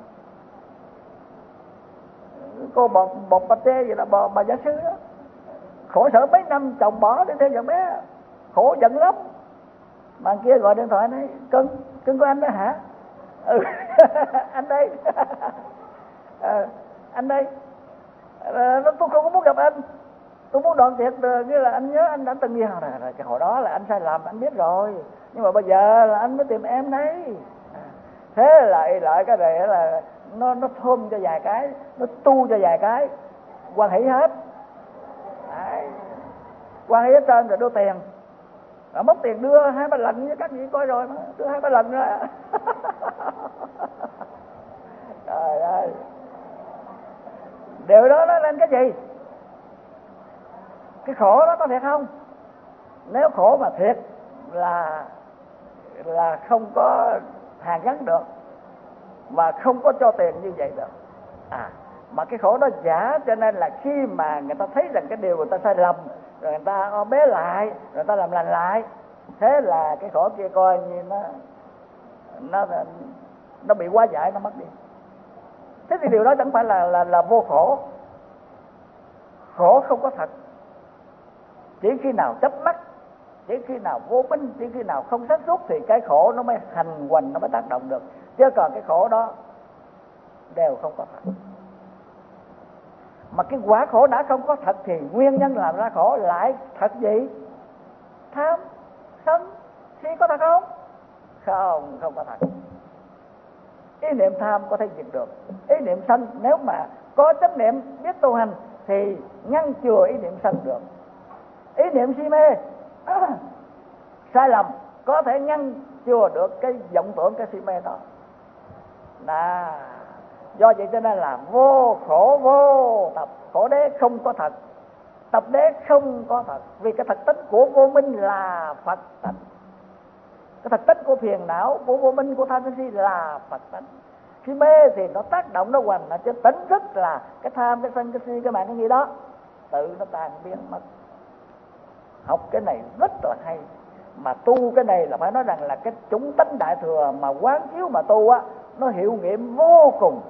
Speaker 2: cô bọt bọt bà tê vậy là bà, bà giáo sư đó, khổ sở mấy năm chồng bỏ đi theo vợ bé, khổ giận lắm. Mà kia gọi điện thoại nói cưng cưng của anh đó hả? Ừ. Anh đây. À, anh đây. À, tôi không có muốn gặp anh, tôi muốn đoạn tuyệt, như là anh nhớ anh đã từng đi học này, cái hồi đó là anh sai lầm anh biết rồi, nhưng mà bây giờ là anh mới tìm em đấy. À, thế lại lại cái này là nó nó thơm cho vài cái, nó tu cho vài cái, quan hỷ hết. Đấy. Quan hỷ hết trơn rồi đưa tiền, rồi mất tiền đưa hai ba lần với các vị coi rồi mà, đưa hai ba lần rồi. Trời ơi, điều đó nó lên cái gì? Cái khổ đó có thiệt không? Nếu khổ mà thiệt là là không có hàn gắn được, và không có cho tiền như vậy được. À, mà cái khổ đó giả, cho nên là khi mà người ta thấy rằng cái điều người ta sai lầm, rồi người ta o bé lại, rồi người ta làm lành lại, thế là cái khổ kia coi như nó nó nó bị hóa giải, nó mất đi. Thế thì điều đó chẳng phải là là là vô khổ. Khổ không có thật. Chỉ khi nào chấp mắc, chỉ khi nào vô minh, chỉ khi nào không sáng suốt thì cái khổ nó mới hành hoành, nó mới tác động được. Chứ còn cái khổ đó đều không có thật. Mà cái quả khổ đã không có thật thì nguyên nhân làm ra khổ lại thật gì? Tham, sân, si có thật không? Không, không có thật. Ý niệm tham có thể diệt được. Ý niệm sân nếu mà có chánh niệm biết tu hành thì ngăn chừa ý niệm sân được. Ý niệm si mê à, sai lầm có thể ngăn chừa được cái vọng tưởng, cái si mê đó. Là do vậy cho nên là vô khổ vô tập. Khổ đế không có thật, tập đế không có thật. Vì cái thật tính của vô minh là Phật tánh. Cái thật tính của phiền não, của vô minh, của tham sân si là Phật tánh. Si mê thì nó tác động, nó hoành, nó chứ tính rất là cái tham, cái sân, cái si, cái mạng, cái gì đó tự nó tan biến mất. Học cái này rất là hay. Mà tu cái này là phải nói rằng là cái chủng tánh đại thừa mà quán chiếu mà tu á, nó hiệu nghiệm vô cùng.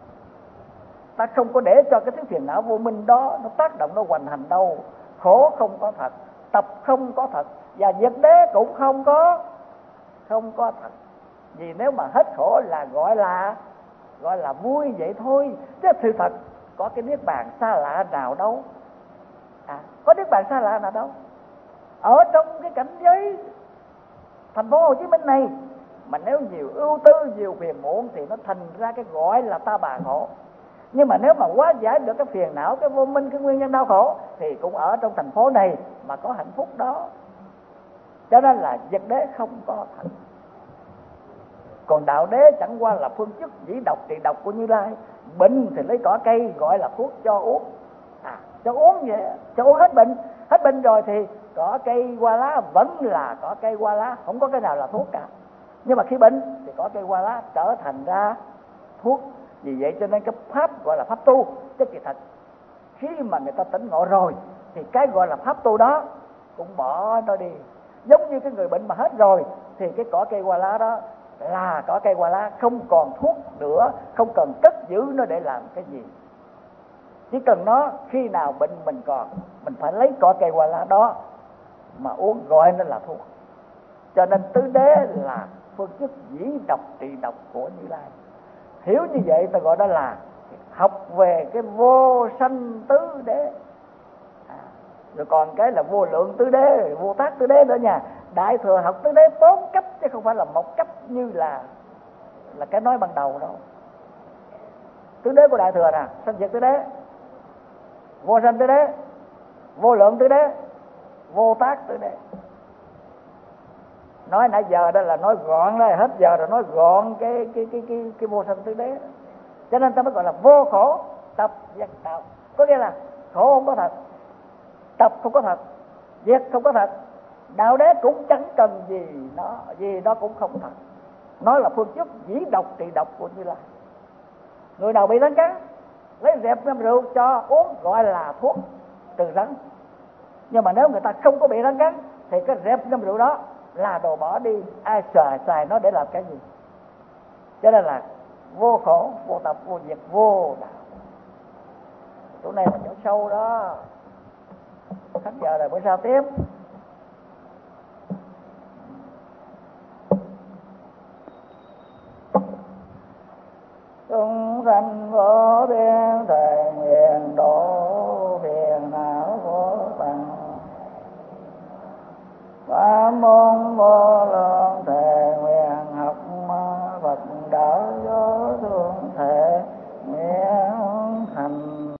Speaker 2: Ta không có để cho cái thứ phiền não vô minh đó nó tác động, nó hoành hành đâu. Khổ không có thật, tập không có thật, và diệt đế cũng không có không có thật. Vì nếu mà hết khổ là gọi là gọi là vui vậy thôi, chứ sự thật có cái niết bàn xa lạ nào đâu. À, có niết bàn xa lạ nào đâu. Ở trong cái cảnh giới thành phố Hồ Chí Minh này mà nếu nhiều ưu tư, nhiều phiền muộn thì nó thành ra cái gọi là ta bà khổ. Nhưng mà nếu mà hóa giải được cái phiền não, cái vô minh, cái nguyên nhân đau khổ thì cũng ở trong thành phố này mà có hạnh phúc đó. Cho nên là diệt đế không có thật. Còn đạo đế chẳng qua là phương chức dĩ độc trị độc của Như Lai. Bệnh thì lấy cỏ cây gọi là thuốc cho uống. À, cho uống vậy, cho uống hết bệnh. Hết bệnh rồi thì cỏ cây hoa lá vẫn là cỏ cây hoa lá, không có cái nào là thuốc cả. Nhưng mà khi bệnh thì cỏ cây hoa lá trở thành ra thuốc. Vì vậy cho nên cái pháp gọi là pháp tu. Cái kỳ thật khi mà người ta tỉnh ngộ rồi thì cái gọi là pháp tu đó cũng bỏ nó đi. Giống như cái người bệnh mà hết rồi thì cái cỏ cây hoa lá đó là cỏ cây hoa lá, không còn thuốc nữa, không cần cất giữ nó để làm cái gì. Chỉ cần nó khi nào bệnh mình còn, mình phải lấy cỏ cây hoa lá đó mà uống, gọi nó là thuốc. Cho nên tứ đế là phương thức dĩ độc trị độc của Như Lai. Hiểu như vậy ta gọi đó là học về cái vô sanh tứ đế. À, rồi còn cái là vô lượng tứ đế, vô tác tứ đế nữa nha. Đại thừa học tứ đế bốn cấp chứ không phải là một cấp như là là cái nói ban đầu đâu. Tứ đế của đại thừa nè, sanh diệt tứ đế, vô sanh tứ đế, vô lượng tứ đế, vô tác tứ đế. Nói nãy giờ đó là nói gọn đây, hết giờ rồi nói gọn cái cái cái cái cái vô sanh tứ đế. Cho nên ta mới gọi là vô khổ tập giác đạo. Có nghĩa là khổ không có thật. tập không có thật, việc không có thật, đạo đế cũng chẳng cần gì nó, vì nó cũng không thật. Nó là phương chức dĩ độc trị độc của Như Lai. Người nào bị rắn cắn, lấy dẹp ngâm rượu cho uống gọi là thuốc trừ rắn. Nhưng mà nếu người ta không có bị rắn cắn thì cái dẹp ngâm rượu đó là đồ bỏ đi, ai xài xài nó để làm cái gì? Cho nên là vô khổ, vô tập, vô diệt, vô đạo. Chỗ này là chỗ sâu đó. Hết giờ rồi, bữa sau tiếp. Chúng sanh vô